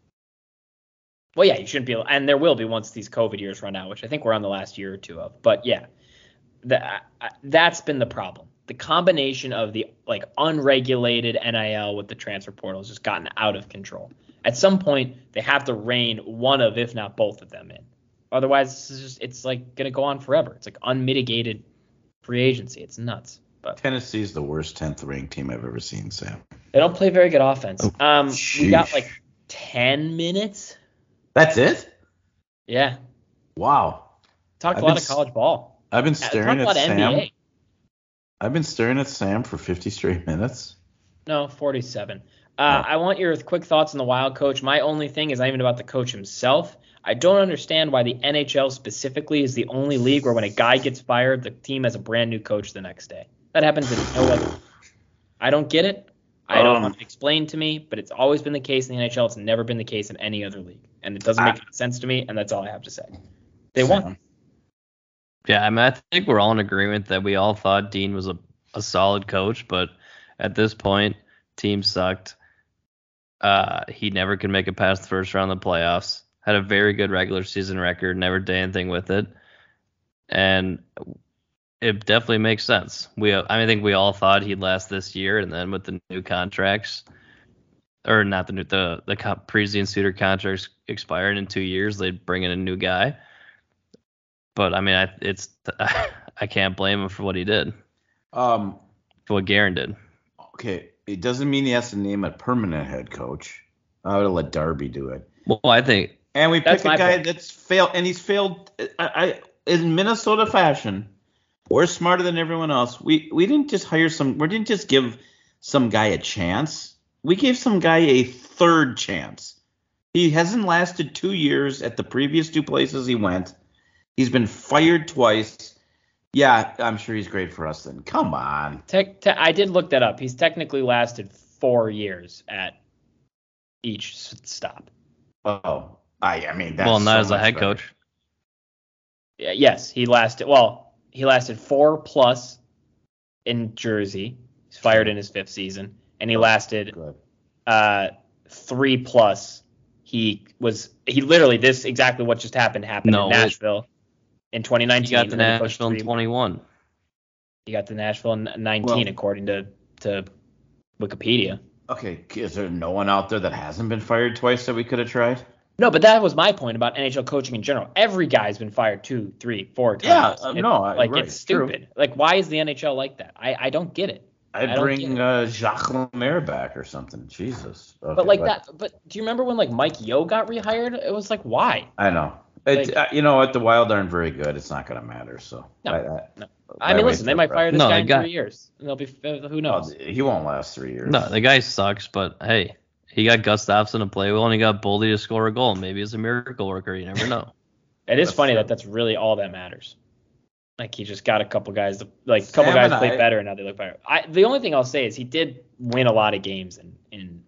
Well, yeah, you shouldn't be, and there will be once these COVID years run out, which I think we're on the last year or two of. But yeah, the, uh, that's been the problem. The combination of the like unregulated N I L with the transfer portal has just gotten out of control. At some point, they have to rein one of, if not both of them in. Otherwise, this is just, it's like going to go on forever. It's like unmitigated free agency. It's nuts. But Tennessee's the worst tenth ranked team I've ever seen, Sam. they don't play very good offense. Oh, um, we got sheesh. like ten minutes. That's it? Yeah, Wow. talked I've a lot been of college ball. I've been Uh, staring talked a at lot of Sam. N B A. I've been staring at Sam for fifty straight minutes. No, forty-seven. Uh, Oh. I want your quick thoughts on the Wild coach. My only thing is not even about the coach himself. I don't understand why the N H L specifically is the only league where when a guy gets fired, the team has a brand new coach the next day. That happens in no other. I don't get it. I don't Um, want it explained to me, but it's always been the case in the N H L. It's never been the case in any other league, and it doesn't make any sense to me. And that's all I have to say. They won. Sam. Yeah, I mean, I think we're all in agreement that we all thought Dean was a, a solid coach, but at this point, team sucked. Uh, he never could make it past the first round of the playoffs. Had a very good regular season record, never did anything with it, and it definitely makes sense. We, I, mean, I think we all thought he'd last this year, and then with the new contracts, or not the new the the Prezi and Suter contracts expired in two years. They'd bring in a new guy. But I mean, I, it's I can't blame him for what he did. Um, for what Guerin did. Okay, it doesn't mean he has to name a permanent head coach. I would have let Darby do it. Well, I think. And we pick a guy point. that's failed, and he's failed. I, I in Minnesota fashion. We're smarter than everyone else. We we didn't just hire some. We didn't just give some guy a chance. We gave some guy a third chance. He hasn't lasted two years at the previous two places he went. He's been fired twice. Yeah, I'm sure he's great for us then. Come on. Te- te- I did look that up. He's technically lasted four years at each s- stop. Oh, I I mean that's well, not so as a much head better. coach. Yeah, yes, he lasted. Well, he lasted four plus in Jersey. He's fired in his fifth season, and he lasted Good. uh, three plus. He was he literally this exactly what just happened happened No, in it- Nashville in twenty nineteen. He got to and then he coached Nashville in three- twenty-one. He got to Nashville in nineteen, Well- according to to Wikipedia. Okay, is there no one out there that hasn't been fired twice that we could have tried? No, but that was my point about N H L coaching in general. Every guy's been fired two, three, four Yeah, times. uh, It- no, I- like right, it's true. stupid. Like, why is the N H L like that? I, I don't get it. I I'd don't bring get it. uh, Jacques Lemaire back or something. Jesus. Okay, But like that. But do you remember when like Mike Yeo got rehired? It was like, why? I know. It, Like- uh, you know what? The Wild aren't very good. It's not going to matter. So. No, I, I, no. I I mean, wait listen, they till might the- fire this No, guy the in guy- three years, and they'll be who Oh, knows? he won't last three years. No, the guy sucks, but hey, he got Gustafsson to play well, and he got Boldy to score a goal. Maybe he's a miracle worker. You never know. It is That's funny true. that that's really all that matters. Like he just got a couple guys, to, like a couple Sam guys and play I- better, and now they look better. I the only thing I'll say is he did win a lot of games in in,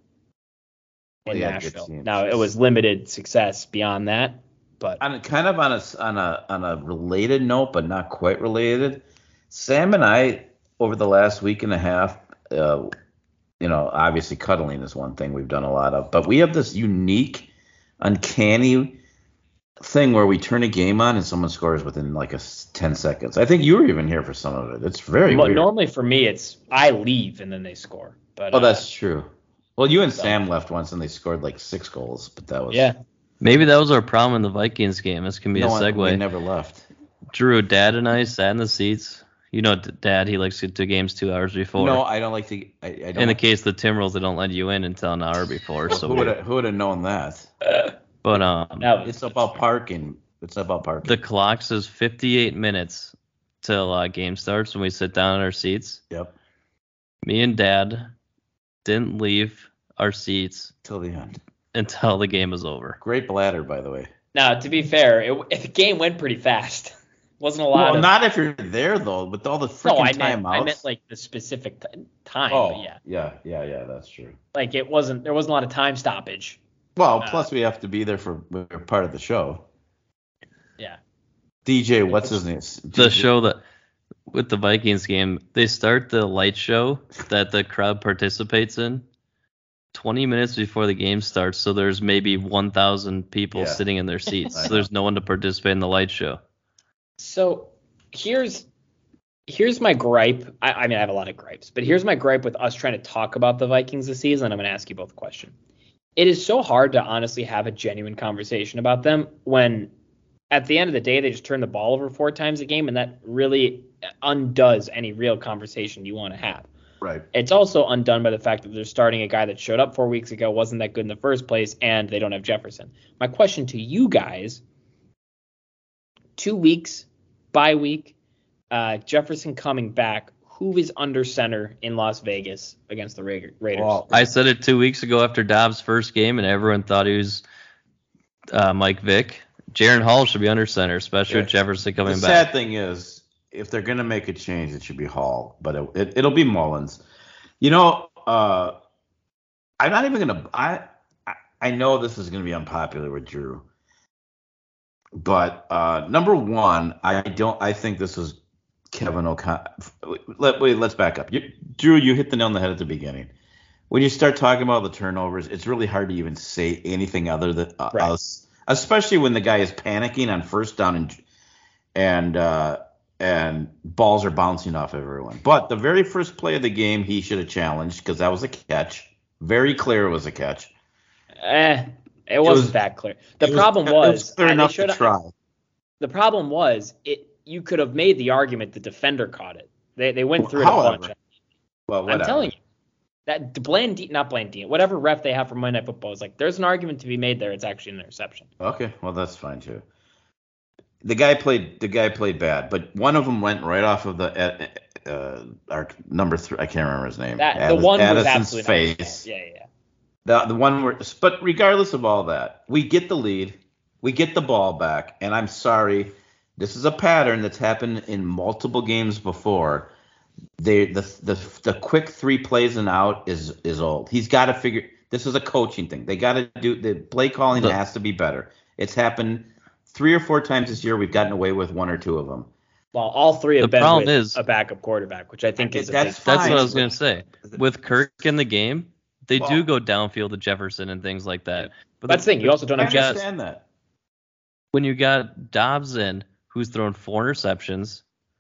Well, in yeah, good Nashville. team. Now it was limited success beyond that, but On kind of on a on a on a related note, but not quite related. Sam and I, over the last week and a half, uh, you know, obviously cuddling is one thing we've done a lot of, but we have this unique, uncanny thing where we turn a game on and someone scores within like a s- ten seconds. I think you were even here for some of it. It's very well, weird. normally for me it's I leave and then they score. But Oh, uh, that's true. Well, you and So- Sam left once and they scored like six goals, but that was yeah. Maybe that was our problem in the Vikings game. This can be no a one, we segue. never left. Drew, Dad and I sat in the seats. You know, D- Dad, he likes to get to games two hours before. No, I don't like to. I, I don't. in the case of the Timberwolves, they don't let you in until an hour before. So, who would have who would have known that? but um, That was It's about parking. It's about parking. the clock says fifty-eight minutes till uh, game starts when we sit down in our seats. Yep. Me and Dad didn't leave our seats Till the end. until the game was over. Great bladder, by the way. Now to be fair, it, the game went pretty fast. Wasn't a lot Well, of not if you're there though, with all the freaking no. I meant timeouts. I meant like the specific t- time. oh, But yeah, yeah, yeah, yeah. That's true. like it wasn't there wasn't a lot of time stoppage. Well, Uh, plus we have to be there for we're part of the show. Yeah. D J, what's his name? The show that with the Vikings game, they start the light show that the crowd participates in twenty minutes before the game starts. So there's maybe one thousand people Yeah. sitting in their seats. I So there's no one to participate in the light show. So here's here's my gripe. I, I mean, I have a lot of gripes, but here's my gripe with us trying to talk about the Vikings this season. I'm going to ask you both a question. It is so hard to honestly have a genuine conversation about them when at the end of the day, they just turn the ball over four times a game, and that really undoes any real conversation you want to have. Right. It's also undone by the fact that they're starting a guy that showed up four weeks ago, wasn't that good in the first place, and they don't have Jefferson. My question to you guys, two weeks, bye week, uh, Jefferson coming back, who is under center in Las Vegas against the Ra- Raiders? Well, I said it two weeks ago after Dobbs' first game, and everyone thought he was uh, Mike Vick. Jaron Hall should be under center, especially with Yeah. Jefferson coming the back. sad thing is, if they're gonna make a change, it should be Hall, but it, it, it'll be Mullins. You know, uh, I'm not even gonna. I I- I know this is gonna be unpopular with Drew, but uh, number one, I don't. I think this is Kevin O'Connor. Let wait. Let's back up. You, Drew, you hit the nail on the head at the beginning. When you start talking about the turnovers, it's really hard to even say anything other than uh, Right. us, especially when the guy is panicking on first down and and uh, and balls are bouncing off everyone. But the very first play of the game, he should have challenged because that was a catch. Very clear it was a catch. Eh, it wasn't was- that clear. The It problem it was, clear I- they enough to should've- try. The problem was it. You could have made the argument the defender caught it. They they went through However, it a bunch. Well, whatever. I'm telling you that Blaine, De- not Blaine Dean, whatever ref they have for Monday Night Football is like. There's an argument to be made there. It's actually an interception. Okay, well that's fine too. The guy played. The guy played bad, but one of them went right off of the uh, uh, our number three. I can't remember his name. That Addis- the one was Addison's absolutely not face. Yeah, yeah, yeah. The the one where, but regardless of all that, we get the lead, we get the ball back, and I'm sorry, this is a pattern that's happened in multiple games before. They the the the quick three plays and out is is old. He's got to figure. This is a coaching thing. They got to do the play calling The- has to be better. It's happened three or four times this year. We've gotten away with one or two of them. Well, all three have The been problem with is- a backup quarterback, which I think is a That's big. That's fine. what I was gonna say. With Kirk in the game, they Well- do go downfield to Jefferson and things like that. But That's the thing. You also don't I have got- understand that. when you got Dobbs in, who's thrown four interceptions,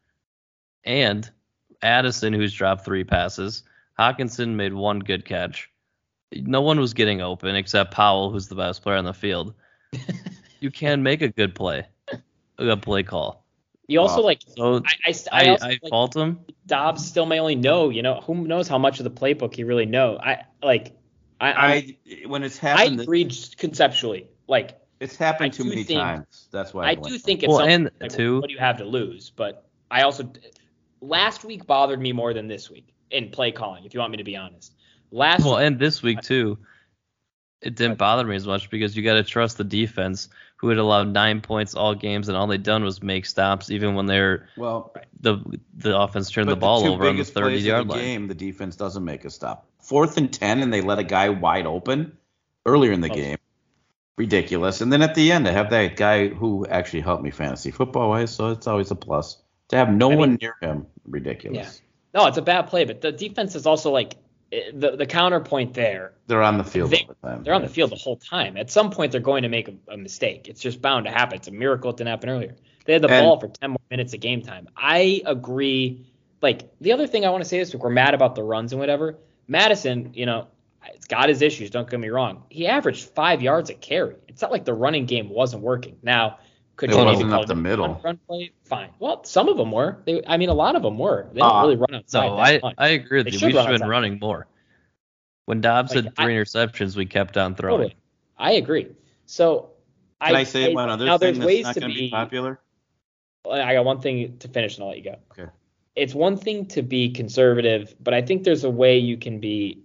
and Addison, who's dropped three passes, Hawkinson made one good catch. No one was getting open except Powell, who's the best player on the field. You can make a good play, a good play call. You also Wow. like. So I I, I, I, also, I like, fault him. Dobbs still may only know. You know, who knows how much of the playbook he really know. I like. I I, I when it's I happened, agree conceptually. Like it's happened I too do many think- times. That's why I went do for think it. it's Well, something and like, too- what do you have to lose? But I also last week bothered me more than this week in play calling. If you want me to be honest, last Well, week, and this week too, it didn't bother me as much because you got to trust the defense, who had allowed nine points all games, and all they done was make stops, even when they're Well, the the offense turned but the ball two over on the biggest plays thirty of yard the line. game, the defense doesn't make a stop. Fourth and ten, and they let a guy wide open earlier in the Oh. game. Ridiculous. And then at the end, to have that guy who actually helped me fantasy football wise, so it's always a plus. To have no I mean- one near him, ridiculous. no, it's a bad play, but the defense is also like eh, the the counterpoint there. They're on the field They- all the time. They're on the field the whole time. At some point, they're going to make a, a mistake. It's just bound to happen. It's a miracle it didn't happen earlier. They had the And- ball for ten more minutes of game time. I agree. Like, the other thing I want to say this week, we're mad about the runs and whatever. Madison, you know, it's got his issues. Don't get me wrong. He averaged five yards a carry. It's not like the running game wasn't working. Now, could It you maybe wasn't call up the it a middle. run play? Fine. Well, some of them were. They, I mean, a lot of them were. They don't Uh, really run outside No, that I, much. I agree with They you. should We should run have been outside. running more. When Dobbs Like, had three interceptions, we kept on throwing. Totally. I agree. So Can I, say one other now thing there's that's ways not to going to be be popular? I got one thing to finish and I'll let you go. Okay. It's one thing to be conservative, but I think there's a way you can be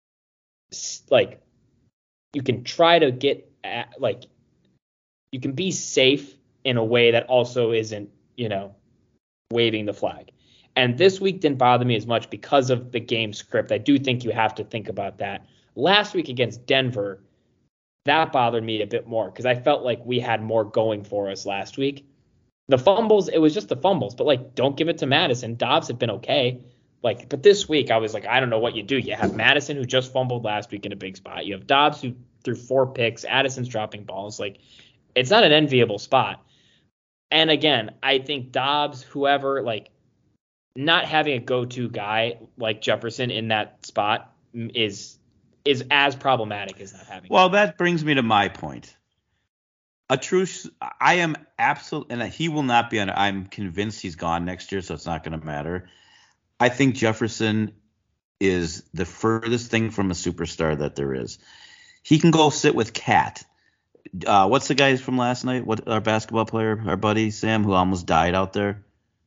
s- like you can try to get at, like you can be safe in a way that also isn't, you know, waving the flag. And this week didn't bother me as much because of the game script. I do think you have to think about that. Last week against Denver, that bothered me a bit more because I felt like we had more going for us last week. The fumbles, it was just the fumbles, but like, don't give it to Madison. Dobbs had been okay. Like, but this week I was like, I don't know what you do. You have Madison who just fumbled last week in a big spot. You have Dobbs who threw four picks. Addison's dropping balls. Like, it's not an enviable spot. And again, I think Dobbs, whoever, like, not having a go-to guy like Jefferson in that spot is is as problematic as not having. Well, that brings me to my point. A true, I am absolute, and he will not be on. I'm convinced he's gone next year, so it's not going to matter. I think Jefferson is the furthest thing from a superstar that there is. He can go sit with Cat. Uh, what's the guy from last night? What our basketball player, our buddy Sam, who almost died out there?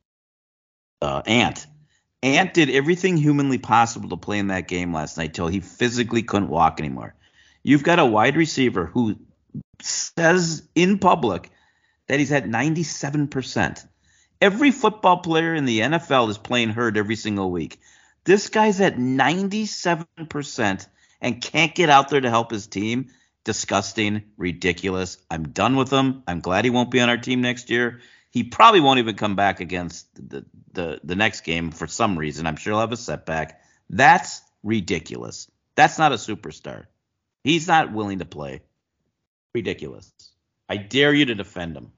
Uh, Ant. Ant did everything humanly possible to play in that game last night till he physically couldn't walk anymore. You've got a wide receiver who says in public that he's at ninety-seven percent. Every football player in the N F L is playing hurt every single week. This guy's at ninety-seven percent and can't get out there to help his team. Disgusting, ridiculous. I'm done with him. I'm glad he won't be on our team next year. He probably won't even come back against the, the, the next game for some reason. I'm sure he'll have a setback. That's ridiculous. That's not a superstar. He's not willing to play. Ridiculous. I dare you to defend him.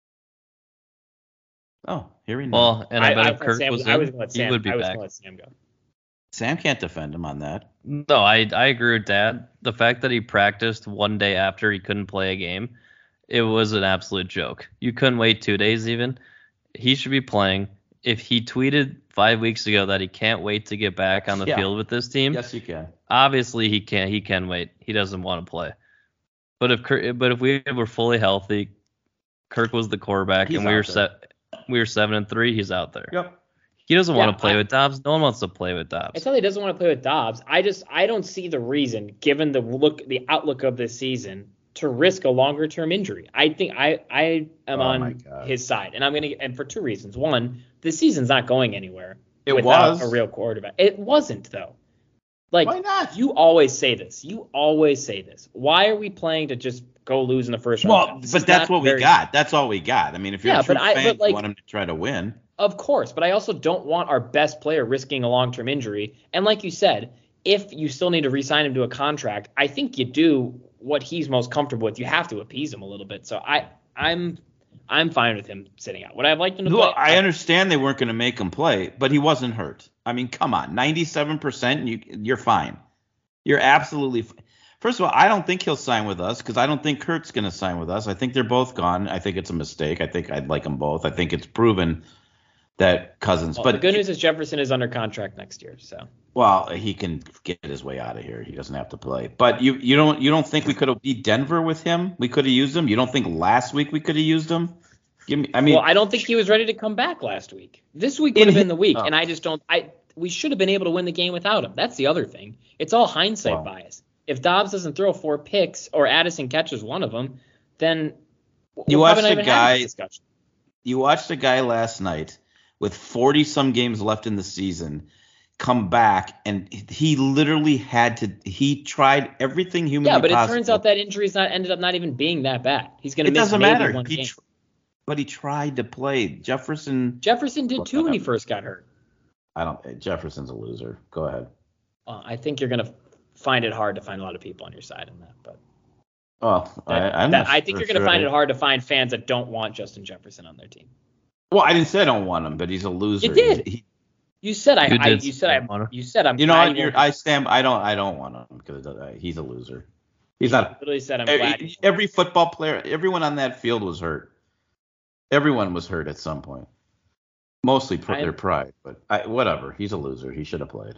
Oh, here we go. Well, and I, bet I, if thought Kirk Sam, was I was in, gonna let he Sam, would be I was back. gonna let Sam go. Sam can't defend him on that. No, I I agree with Dad. The fact that he practiced one day after he couldn't play a game, it was an absolute joke. You couldn't wait two days even. He should be playing. If he tweeted five weeks ago that he can't wait to get back on the Yeah. field with this team, Yes, you can. obviously he can he can wait. He doesn't want to play. But if Kirk, but if we were fully healthy, Kirk was the quarterback, He's and we out were there. set. We were seven and three. He's out there. Yep. He doesn't Yeah, want to play I- with Dobbs. No one wants to play with Dobbs. It's not that he doesn't want to play with Dobbs. I just I don't see the reason, given the look, the outlook of this season, to risk a longer term injury. I think I I am Oh my on God. his side, and I'm gonna and for two reasons. One, this season's not going anywhere It without was. a real quarterback. It wasn't though. Like Why not? you always say this. You always say this. Why are we playing to just go lose in the first round? Well, This but is that's not what we very- got. That's all we got. I mean, if you're Yeah, a true but I- fan, but, like- you want him to try to win. Of course, but I also don't want our best player risking a long-term injury. And like you said, if you still need to re-sign him to a contract, I think you do what he's most comfortable with. You have to appease him a little bit. So I, I'm, I'm fine with him sitting out. Would I have liked him to Well, play? I understand they weren't going to make him play, but he wasn't hurt. I mean, come on, ninety-seven percent, you you're fine. You're absolutely fine. First of all, I don't think he'll sign with us because I don't think Kurt's going to sign with us. I think they're both gone. I think it's a mistake. I think I'd like them both. I think it's proven that Cousins. Well, but the good news is Jefferson is under contract next year. So well, he can get his way out of here. He doesn't have to play. But you you don't you don't think we could have beat Denver with him? We could have used him. You don't think last week we could have used him? Give me. I mean, well, I don't think he was ready to come back last week. This week In would have hi- been the week, oh. and I just don't. I we should have been able to win the game without him. That's the other thing. It's all hindsight Wow. bias. If Dobbs doesn't throw four picks or Addison catches one of them, then You we're watched probably not a even having guy- this discussion. you watched a guy last night with forty some games left in the season come back, and he literally had to. He tried everything humanly Yeah, but it possible. turns out that injury's not ended up not even being that bad. He's going to it miss doesn't maybe matter. one He game. tr- but he tried to play. Jefferson. Jefferson did too when he first got hurt. I don't. Jefferson's a loser. Go ahead. Well, I think you're going to find it hard to find a lot of people on your side in that, but Well, that- I, I'm that- not I think sure you're going to sure find I- it hard to find fans that don't want Justin Jefferson on their team. Well, I didn't say I don't want him, but he's a loser. You did. He- You said I, You I did you say said I, you want him. you said I'm you know, I, what? You're, I stand. I don't. I don't want him because uh, he's a loser. He's not. literally said I'm glad. Every, every football player, everyone on that field was hurt. Everyone was hurt at some point. Mostly pr- I- their pride, but I, whatever. He's a loser. He should have played.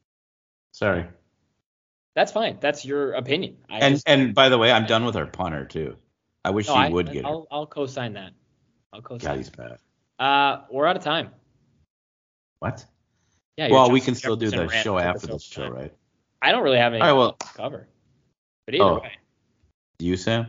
Sorry. That's fine. That's your opinion. I And just, and by the way, I'm done with our punter too. I wish no, he I, would get it. I'll, I'll co-sign that. I'll God, co-sign. he's bad. Uh, we're out of time. What? Yeah. your Well, we Justin can still do Jefferson the rant show took us after over this show, time. right? I don't really have any All right. Well, to cover. But either Oh. way, do you, Sam?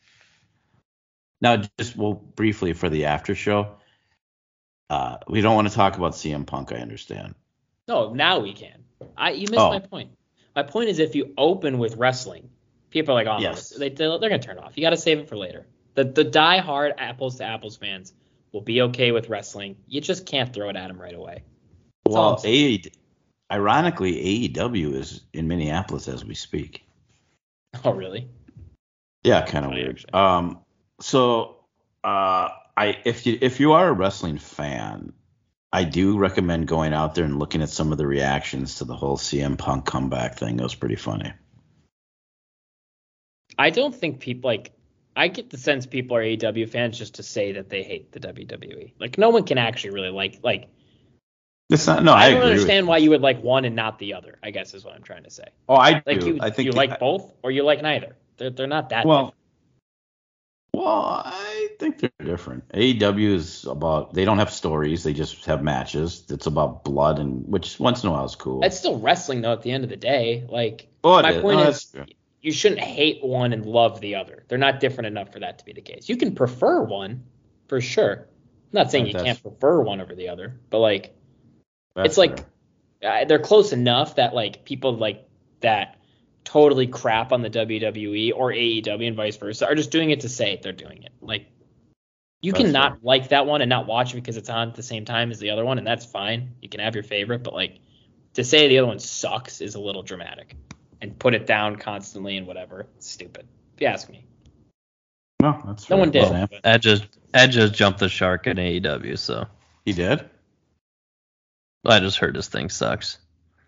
Now, just well, briefly for the after show. Uh, we don't want to talk about C M Punk. I understand. no. Now we can. I you missed Oh. my point. My point is if you open with wrestling, people are like, oh, Yes. they they're gonna turn it off. You got to save it for later. The the die-hard apples to apples fans will be okay with wrestling. You just can't throw it at them right away. That's all Well, I'm saying. A, ironically, A E W is in Minneapolis as we speak. Oh really? Yeah, kind of Funny, weird. actually. Um, so, uh, I if you if you are a wrestling fan, I do recommend going out there and looking at some of the reactions to the whole C M Punk comeback thing. It was pretty funny. I don't think people like. I get the sense people are A E W fans just to say that they hate the W W E. Like no one can actually really like like. It's not. No, I, I, don't agree. understand with why you would like one and not the other. I guess is what I'm trying to say. Oh, I Like do. you, I think you like both or you like neither. They're they're not that. Well, well, I think they're different. A E W is about they don't have stories; they just have matches. It's about blood, and which once in a while is cool. It's still wrestling though. At the end of the day, like Oh, it my is. point No, is, that's true. you shouldn't hate one and love the other. They're not different enough for that to be the case. You can prefer one for sure. I'm not saying Right, you that's- can't prefer one over the other, but like That's it's like fair. uh, they're close enough that like people like that totally crap on the W W E or A E W and vice versa are just doing it to say they're doing it. Like you That's can not fair. like that one and not watch it because it's on at the same time as the other one, and that's fine. You can have your favorite, but like to say the other one sucks is a little dramatic. And put it down constantly and whatever. It's stupid. If you ask me. no, that's No fair. one did. Well, Sam, but- Ed just Ed just jumped the shark in A E W, so He did. I just heard this thing sucks.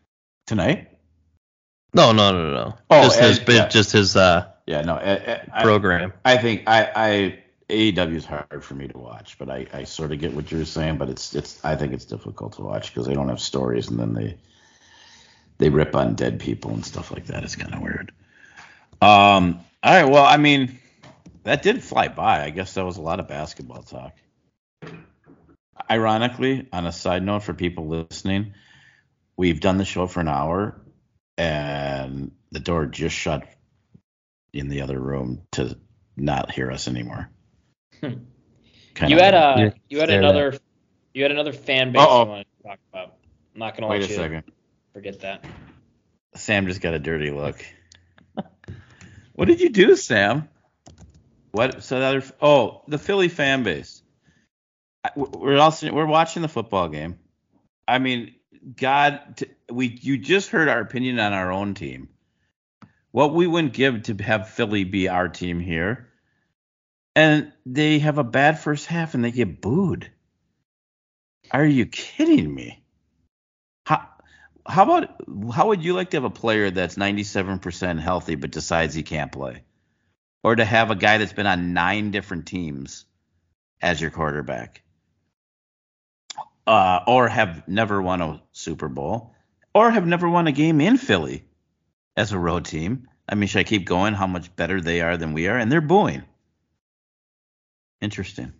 Tonight? No, no, no, no. Oh, just his, and- yeah. just his uh, Yeah, no. I, I, program. I think I, I A E W is hard for me to watch, but I, I sort of get what you're saying. But it's it's I think it's difficult to watch because they don't have stories, and then they they rip on dead people and stuff like that. It's kind of weird. Um. All right. Well, I mean, that did fly by. I guess that was a lot of basketball talk. Ironically, on a side note for people listening, we've done the show for an hour, and the door just shut in the other room to not hear us anymore. Hmm. Kind You of had weird. a Yeah, you had stare another you had another fan base Uh-oh. you wanted to talk about. I'm not gonna Wait let a you second. forget that. Sam just got a dirty look. What did you do, Sam? What? So the other? Oh, the Philly fan base. I- We're also we're watching the football game. I mean, God, t- we you just heard our opinion on our own team. What we wouldn't give to have Philly be our team here, and they have a bad first half and they get booed. Are you kidding me? How how about how would you like to have a player that's ninety-seven percent healthy but decides he can't play? Or to have a guy that's been on nine different teams as your quarterback? Uh, or have never won a Super Bowl, or have never won a game in Philly as a road team. I mean, should I keep going? How much better they are than we are, and they're booing. Interesting.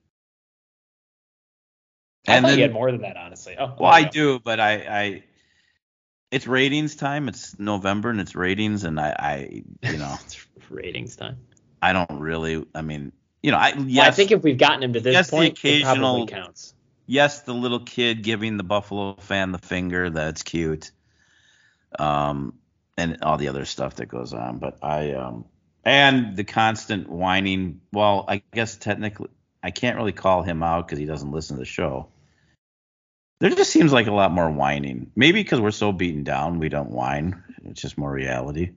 I And thought then, you had more than that, honestly. Oh, well, there I you go. do, but I, I, it's ratings time. It's November, and it's ratings, and I, I, you know, It's ratings time. I don't really. I mean, you know, I yes, Well, I think if we've gotten him to this yes, the point, it occasional- probably counts. yes, the little kid giving the Buffalo fan the finger, that's cute. Um, and all the other stuff that goes on. But I, um, and the constant whining. Well, I guess technically, I can't really call him out because he doesn't listen to the show. There just seems like a lot more whining. Maybe because we're so beaten down, we don't whine. It's just more reality.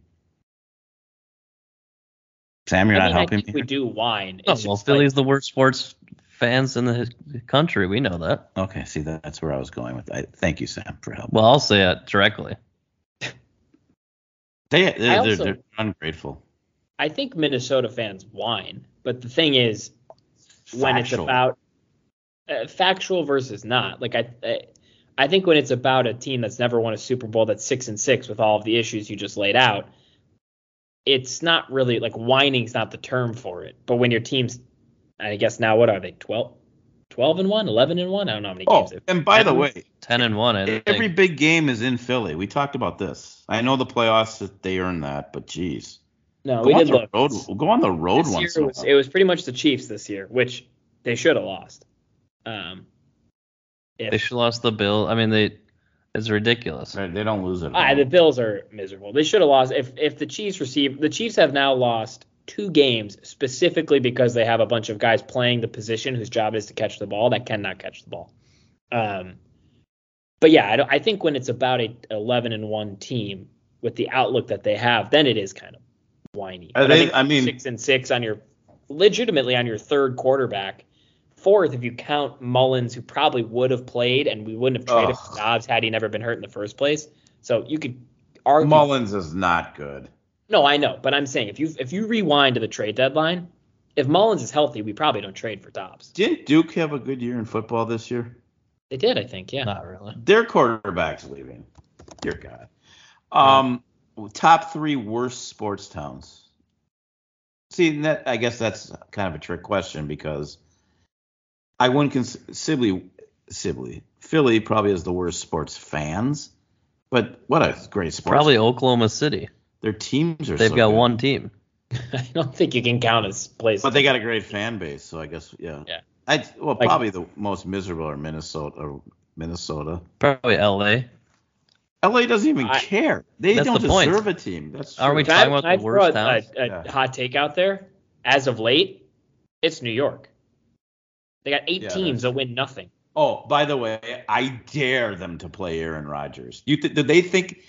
Sam, you're I not mean, I helping think me. we here? do whine. Oh, It's well, just Philly's like, the worst sports fans in the country. We know that. Okay, see, that, that's where I was going with that. Thank you, Sam, for helping. Well, I'll say it directly. They, they're, I they're, also- they're ungrateful. I think Minnesota fans whine, but the thing is, when it's Factual. about uh, factual versus not, like I, I, I think when it's about a team that's never won a Super Bowl that's six and six with all of the issues you just laid out, it's not really like whining's not the term for it. But when your team's, I guess now what are they, twelve, twelve and one, eleven and one? I don't know how many Oh, games. they've- and by the Ten- way, Ten and one. I think. every big game is in Philly. We talked about this. I know the playoffs that they earned that, but geez, No, go we on did the look. road. We'll go on the road This once. year in a was, while. it was pretty much the Chiefs this year, which they should have lost. Um, if, They should lost the bill. I mean, they. It's ridiculous. Right, they don't lose it. Ah, the Bills are miserable. They should have lost. If if the Chiefs receive, the Chiefs have now lost two games specifically because they have a bunch of guys playing the position whose job is to catch the ball that cannot catch the ball. Um, but yeah, I, don't, I think when it's about a eleven and one team with the outlook that they have, then it is kind of whiny. Are But they- think I mean- six and six on your legitimately on your third quarterback. Fourth, if you count Mullins, who probably would have played, and we wouldn't have traded Ugh. for Dobbs had he never been hurt in the first place. So you could argue. Mullins is not good. No, I know, but I'm saying if you if you rewind to the trade deadline, if Mullins is healthy, we probably don't trade for Dobbs. Didn't Duke have a good year in football this year? They did, I think, yeah. Not really. Their quarterback's leaving. Dear God. Um, top three worst sports towns. See, that I guess that's kind of a trick question because I wouldn't consider Sibley, Sibley, Philly probably has the worst sports fans, but what a great sports. Probably Oklahoma City. Their teams are. They've so got good. one team. I don't think you can count as places. But they got a great fan base, so I guess yeah. Yeah. I well Like- probably the most miserable are Minnesota or Minnesota. Probably L A. L A doesn't even I- care. They That's don't the point. deserve a team. That's true. Are we Can I, talking about can I the throw worst a, towns? a, a Yeah. hot take out there? As of late, it's New York. They got eight Yeah, teams that's- that win nothing. Oh, by the way, I dare them to play Aaron Rodgers. You th- do they think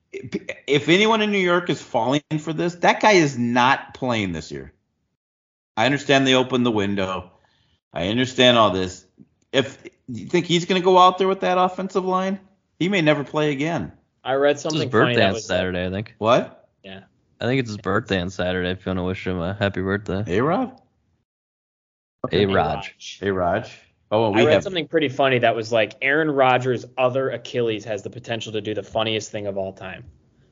if anyone in New York is falling for this, that guy is not playing this year. I understand they opened the window. I understand all this. If you think he's going to go out there with that offensive line, he may never play again. I read It's something his funny birthday that on was Saturday, I think. What? yeah. I think it's his birthday on Saturday. If you want to wish him a happy birthday. A Rod? Hey, Hey, Raj. Hey, Raj. Oh, and we I read have. something pretty funny that was like Aaron Rodgers' other Achilles has the potential to do the funniest thing of all time.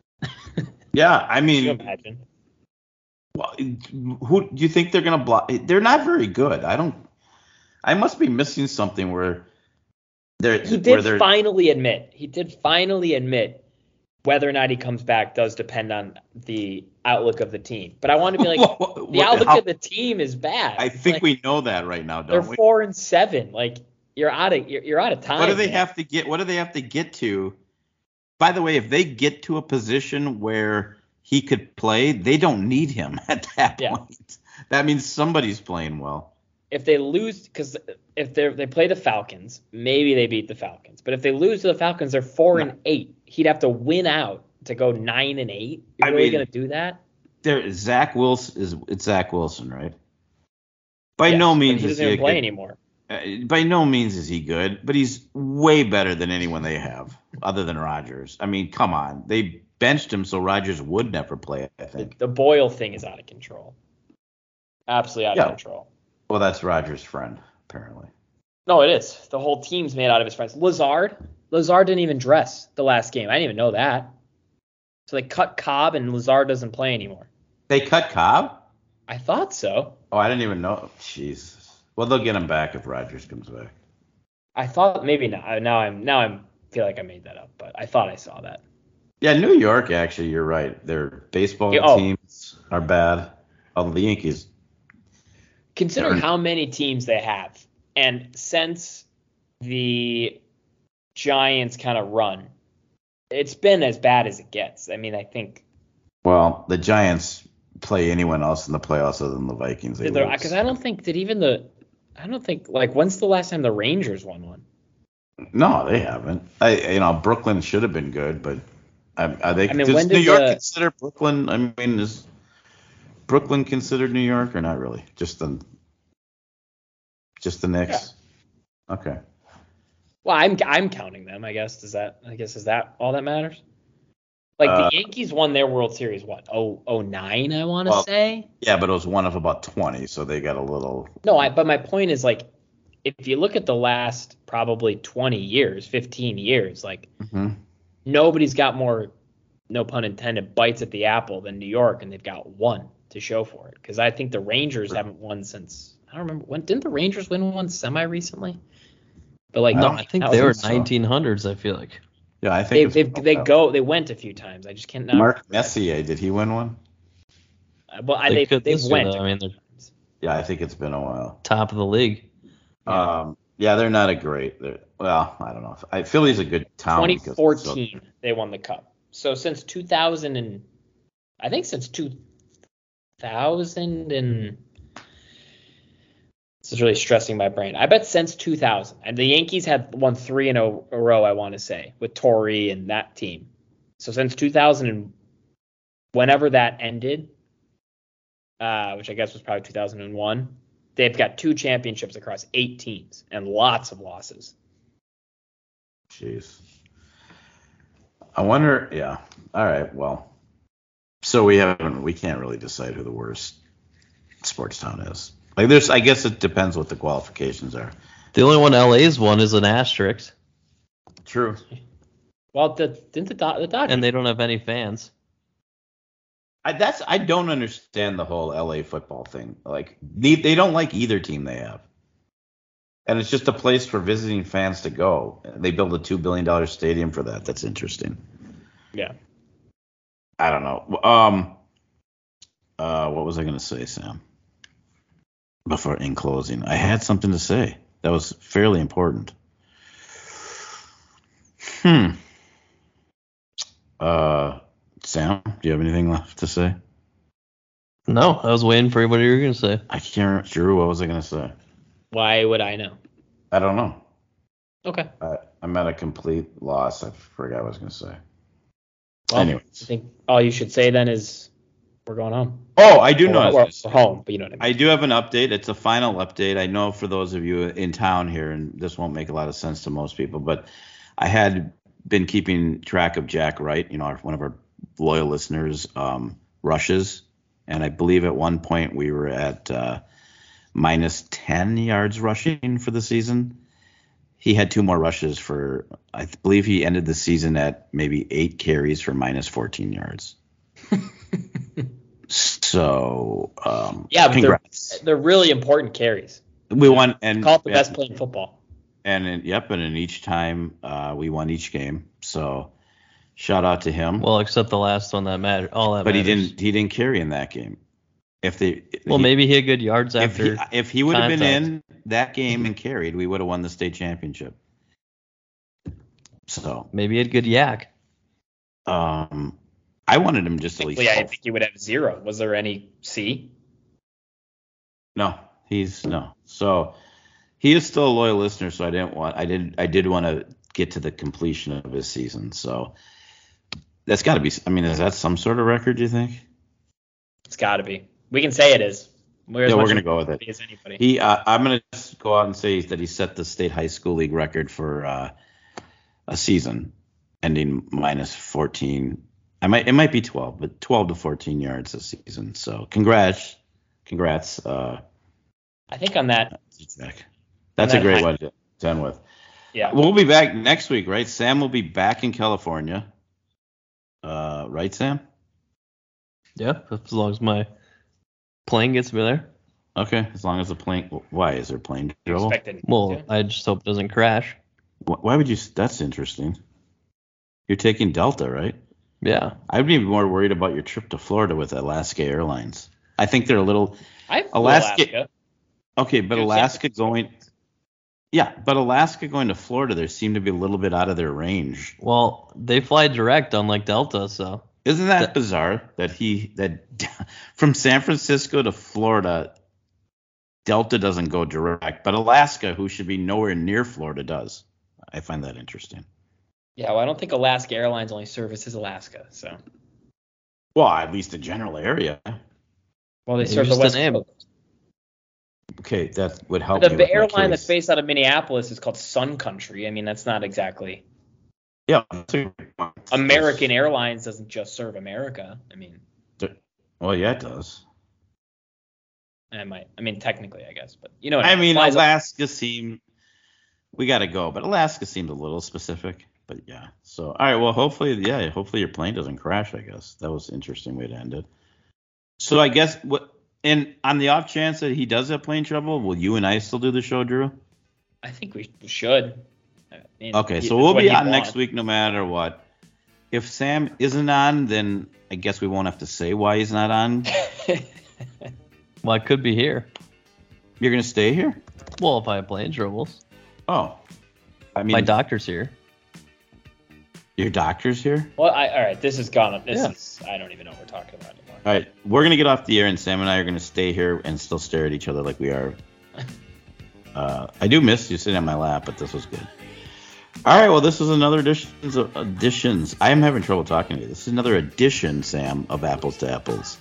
Yeah, I Can you mean, imagine? well, who do you think they're gonna block? They're not very good. I don't. I must be missing something where they're. He where did they're, finally admit. He did finally admit whether or not he comes back does depend on the outlook of the team. But I want to be like, What- what- the outlook how- of the team is bad. I It's think like, we know that right now, they're don't we? four and seven. Like you're out of you're, you're out of time. What do they man. have to get? What do they have to get to? By the way, if they get to a position where he could play, they don't need him at that Yeah. point. That means somebody's playing well. If they lose, because if they they play the Falcons, maybe they beat the Falcons. But if they lose to the Falcons, they're four and eight. He'd have to win out to go nine and eight. You're I really mean- gonna do that? There, Zach Wilson is it's Zach Wilson, right? By Yes, no but means he is doesn't he a even play good, anymore. uh, by no means is he good, but he's way better than anyone they have other than Rodgers. I mean, come on, they benched him so Rodgers would never play. I think. The Boyle thing is out of control. Absolutely out Yeah. of control. Well, that's Rodgers' friend apparently. No, it is. The whole team's made out of his friends. Lazard, Lazard didn't even dress the last game. I didn't even know that. So they cut Cobb and Lazard doesn't play anymore. They cut Cobb. I thought so. Oh, I didn't even know. Jesus. Well, they'll get him back if Rodgers comes back. I thought maybe not. Now I'm now I'm feel like I made that up, but I thought I saw that. Yeah, New York. Actually, you're right. Their baseball Yeah, oh. teams are bad. Oh, the Yankees. Consider Darn. how many teams they have, and since the Giants kind of run, it's been as bad as it gets. I mean, I think Well, the Giants play anyone else in the playoffs other than the Vikings. They lose. because I don't think that even the I don't think like when's the last time the Rangers won one? No, they haven't. I, you know, Brooklyn should have been good, but are, are they? I mean, does when New did York the- consider Brooklyn? I mean, is Brooklyn considered New York or not really? Just the, just the Knicks. Okay. Well, I'm I'm counting them. I guess does that I guess is that all that matters? Like Uh, the Yankees won their World Series what oh oh nine I want to Well- say. Yeah, but it was one of about twenty, so they got a little. No, I but my point is like if you look at the last probably twenty years, fifteen years, like Mhm. nobody's got more, no pun intended, bites at the apple than New York, and they've got one to show for it. Because I think the Rangers haven't won since I don't remember when didn't the Rangers win one semi recently? But like I No, don't I think that they were was- so. nineteen hundreds, I feel like. Yeah, I they think they it's- they go they went a few times. I just can't now. Mark Messier, did he win one? Well, I, They they could they this year, went. though. I mean, they're Yeah, I think it's been a while. top of the league. Yeah. Um, yeah, they're not a great. They're, well, I don't know. I Philly's a good town. twenty because it's so- fourteen they won the cup. So since two thousand and I think since two thousand and this is really stressing my brain. I bet since two thousand and the Yankees had won three in a, a row. I want to say with Torrey and that team. So since two thousand and whenever that ended, uh, which I guess was probably two thousand one, they've got two championships across eight teams and lots of losses. Jeez. I wonder. Yeah. All right. Well, so we haven't. We can't really decide who the worst sports town is. Like, there's. I guess it depends what the qualifications are. The only one L A's won is an asterisk, True. Well, the didn't the, Do- the Dodgers and they don't have any fans. I, that's. I don't understand the whole L A football thing. Like, they, they don't like either team they have, and it's just a place for visiting fans to go. They built a two billion dollar stadium for that. That's interesting. Yeah. I don't know. Um. Uh. What was I gonna say, Sam? Before in closing, I had something to say that was fairly important. Hmm. Uh. Sam, do you have anything left to say? No, I was waiting for what you were gonna say. I can't. Drew, what was I gonna say? Why would I know? I don't know. Okay. I, I'm at a complete loss. I forgot what I was gonna say. Well, Anyways. I think all you should say then is we're going home. Oh, I do know. We're, what I was we're gonna say. home, but you know what I mean. I do have an update. It's a final update. I know for those of you in town here, and this won't make a lot of sense to most people, but I had been keeping track of Jack Wright, you know, our, one of our loyal listeners, um, rushes. And I believe at one point we were at uh, minus ten yards rushing for the season. He had two more rushes for, I th- believe he ended the season at maybe eight carries for minus fourteen yards. So, um, yeah, but congrats. They're, they're really important carries. We won, and Call it the and, best play in football. And in, yep, and in each time uh, we won each game. So shout out to him. Well, except the last one that mattered. All that. But matters. he didn't. He didn't carry in that game. If they. Well, he, maybe he had good yards if after. he, if he would have been contact. in that game and carried, we would have won the state championship. So Maybe he had good yak. um, I wanted him just at least. Technically, I think he would have zero. Was there any C? No, he's no. So he is still a loyal listener. So I didn't want. I did. I did want to get to the completion of his season. So that's got to be. I mean, is that some sort of record? Do you think? It's got to be. We can say it is. We're as Yeah, we're much gonna of go with it. As anybody. He. Uh, I'm gonna just go out and say that he set the state high school league record for uh, a season ending minus fourteen. I might. It might be twelve, but twelve to fourteen yards this season. So congrats, congrats. Uh, I think on that. Zach. That's that a great high- one to end with. Yeah. We'll be back next week, right? Sam will be back in California. Uh, right, Sam? Yeah, as long as my plane gets me there. Okay, as long as the plane. Why is there plane trouble? Expected. Well, Yeah. I just hope it doesn't crash. Wh- Why would you? That's interesting. You're taking Delta, right? Yeah. I'd be more worried about your trip to Florida with Alaska Airlines. I think they're a little. I flew Alaska- Alaska. Okay, but Dude, San Alaska Francisco. going. Yeah, but Alaska going to Florida, they seem to be a little bit out of their range. Well, they fly direct, unlike Delta, so. Isn't that That- bizarre that he that from San Francisco to Florida, Delta doesn't go direct, but Alaska, who should be nowhere near Florida, does. I find that interesting. Yeah, well, I don't think Alaska Airlines only services Alaska. So, Well, at least the general area. well, they Maybe serve the just the West name. Coast. Okay, that would help. The, me the with my airline that's case. based out of Minneapolis is called Sun Country. I mean, that's not exactly. Yeah, that's a great point. American Airlines doesn't just serve America. I mean, Well, yeah, it does. I might. I mean, technically, I guess, but you know. What I mean, flies- Alaska seemed. We got to go, but Alaska seemed a little specific. But yeah, so all right. Well, hopefully, yeah, hopefully your plane doesn't crash. I guess that was an interesting way to end it. So I guess what, and on the off chance that he does have plane trouble, will you and I still do the show, Drew? I think we should. I mean, Okay, he- so we'll what be he on wants. next week no matter what. If Sam isn't on, then I guess we won't have to say why he's not on. Well, I could be here. You're gonna stay here? Well, if I have plane troubles. Oh, I mean, My doctor's here. your doctor's here. Well, I, all right. This is gone. This Yeah. is. I don't even know what we're talking about anymore. All right, we're gonna get off the air, and Sam and I are gonna stay here and still stare at each other like we are. Uh, I do miss you sitting on my lap, but this was good. All right, well, this is another editions of additions. I am having trouble talking to you. This is another edition, Sam, of Apples to Apples.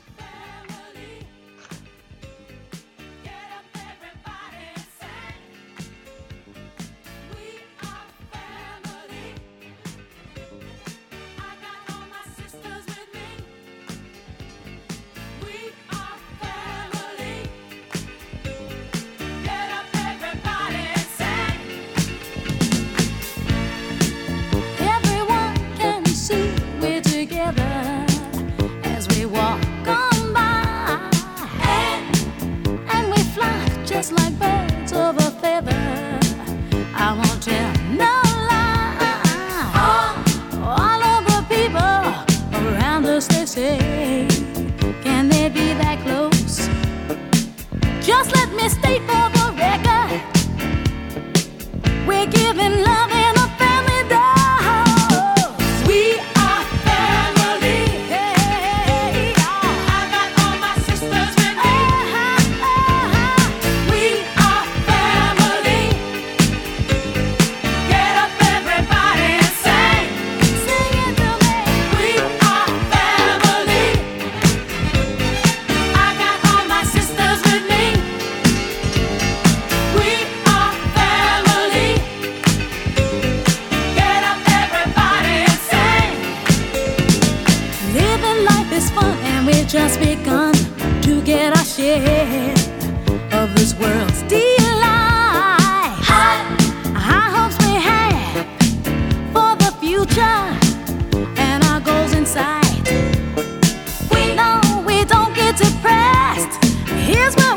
Everyone can see we're together as we walk on by, and, and we fly just like birds of a feather. I won't tell no lie. All, all of the people around us, they say, can they be that close? Just let me state for the record, we're giving love in a family dose. We are family. Hey, I got all my sisters with me. We are family. Get up, everybody, and sing. Sing it to me. We are family. I got all my sisters with me. ahead of this world's delight. High, high hopes we had for the future and our goals in sight. We know we don't get depressed. Here's where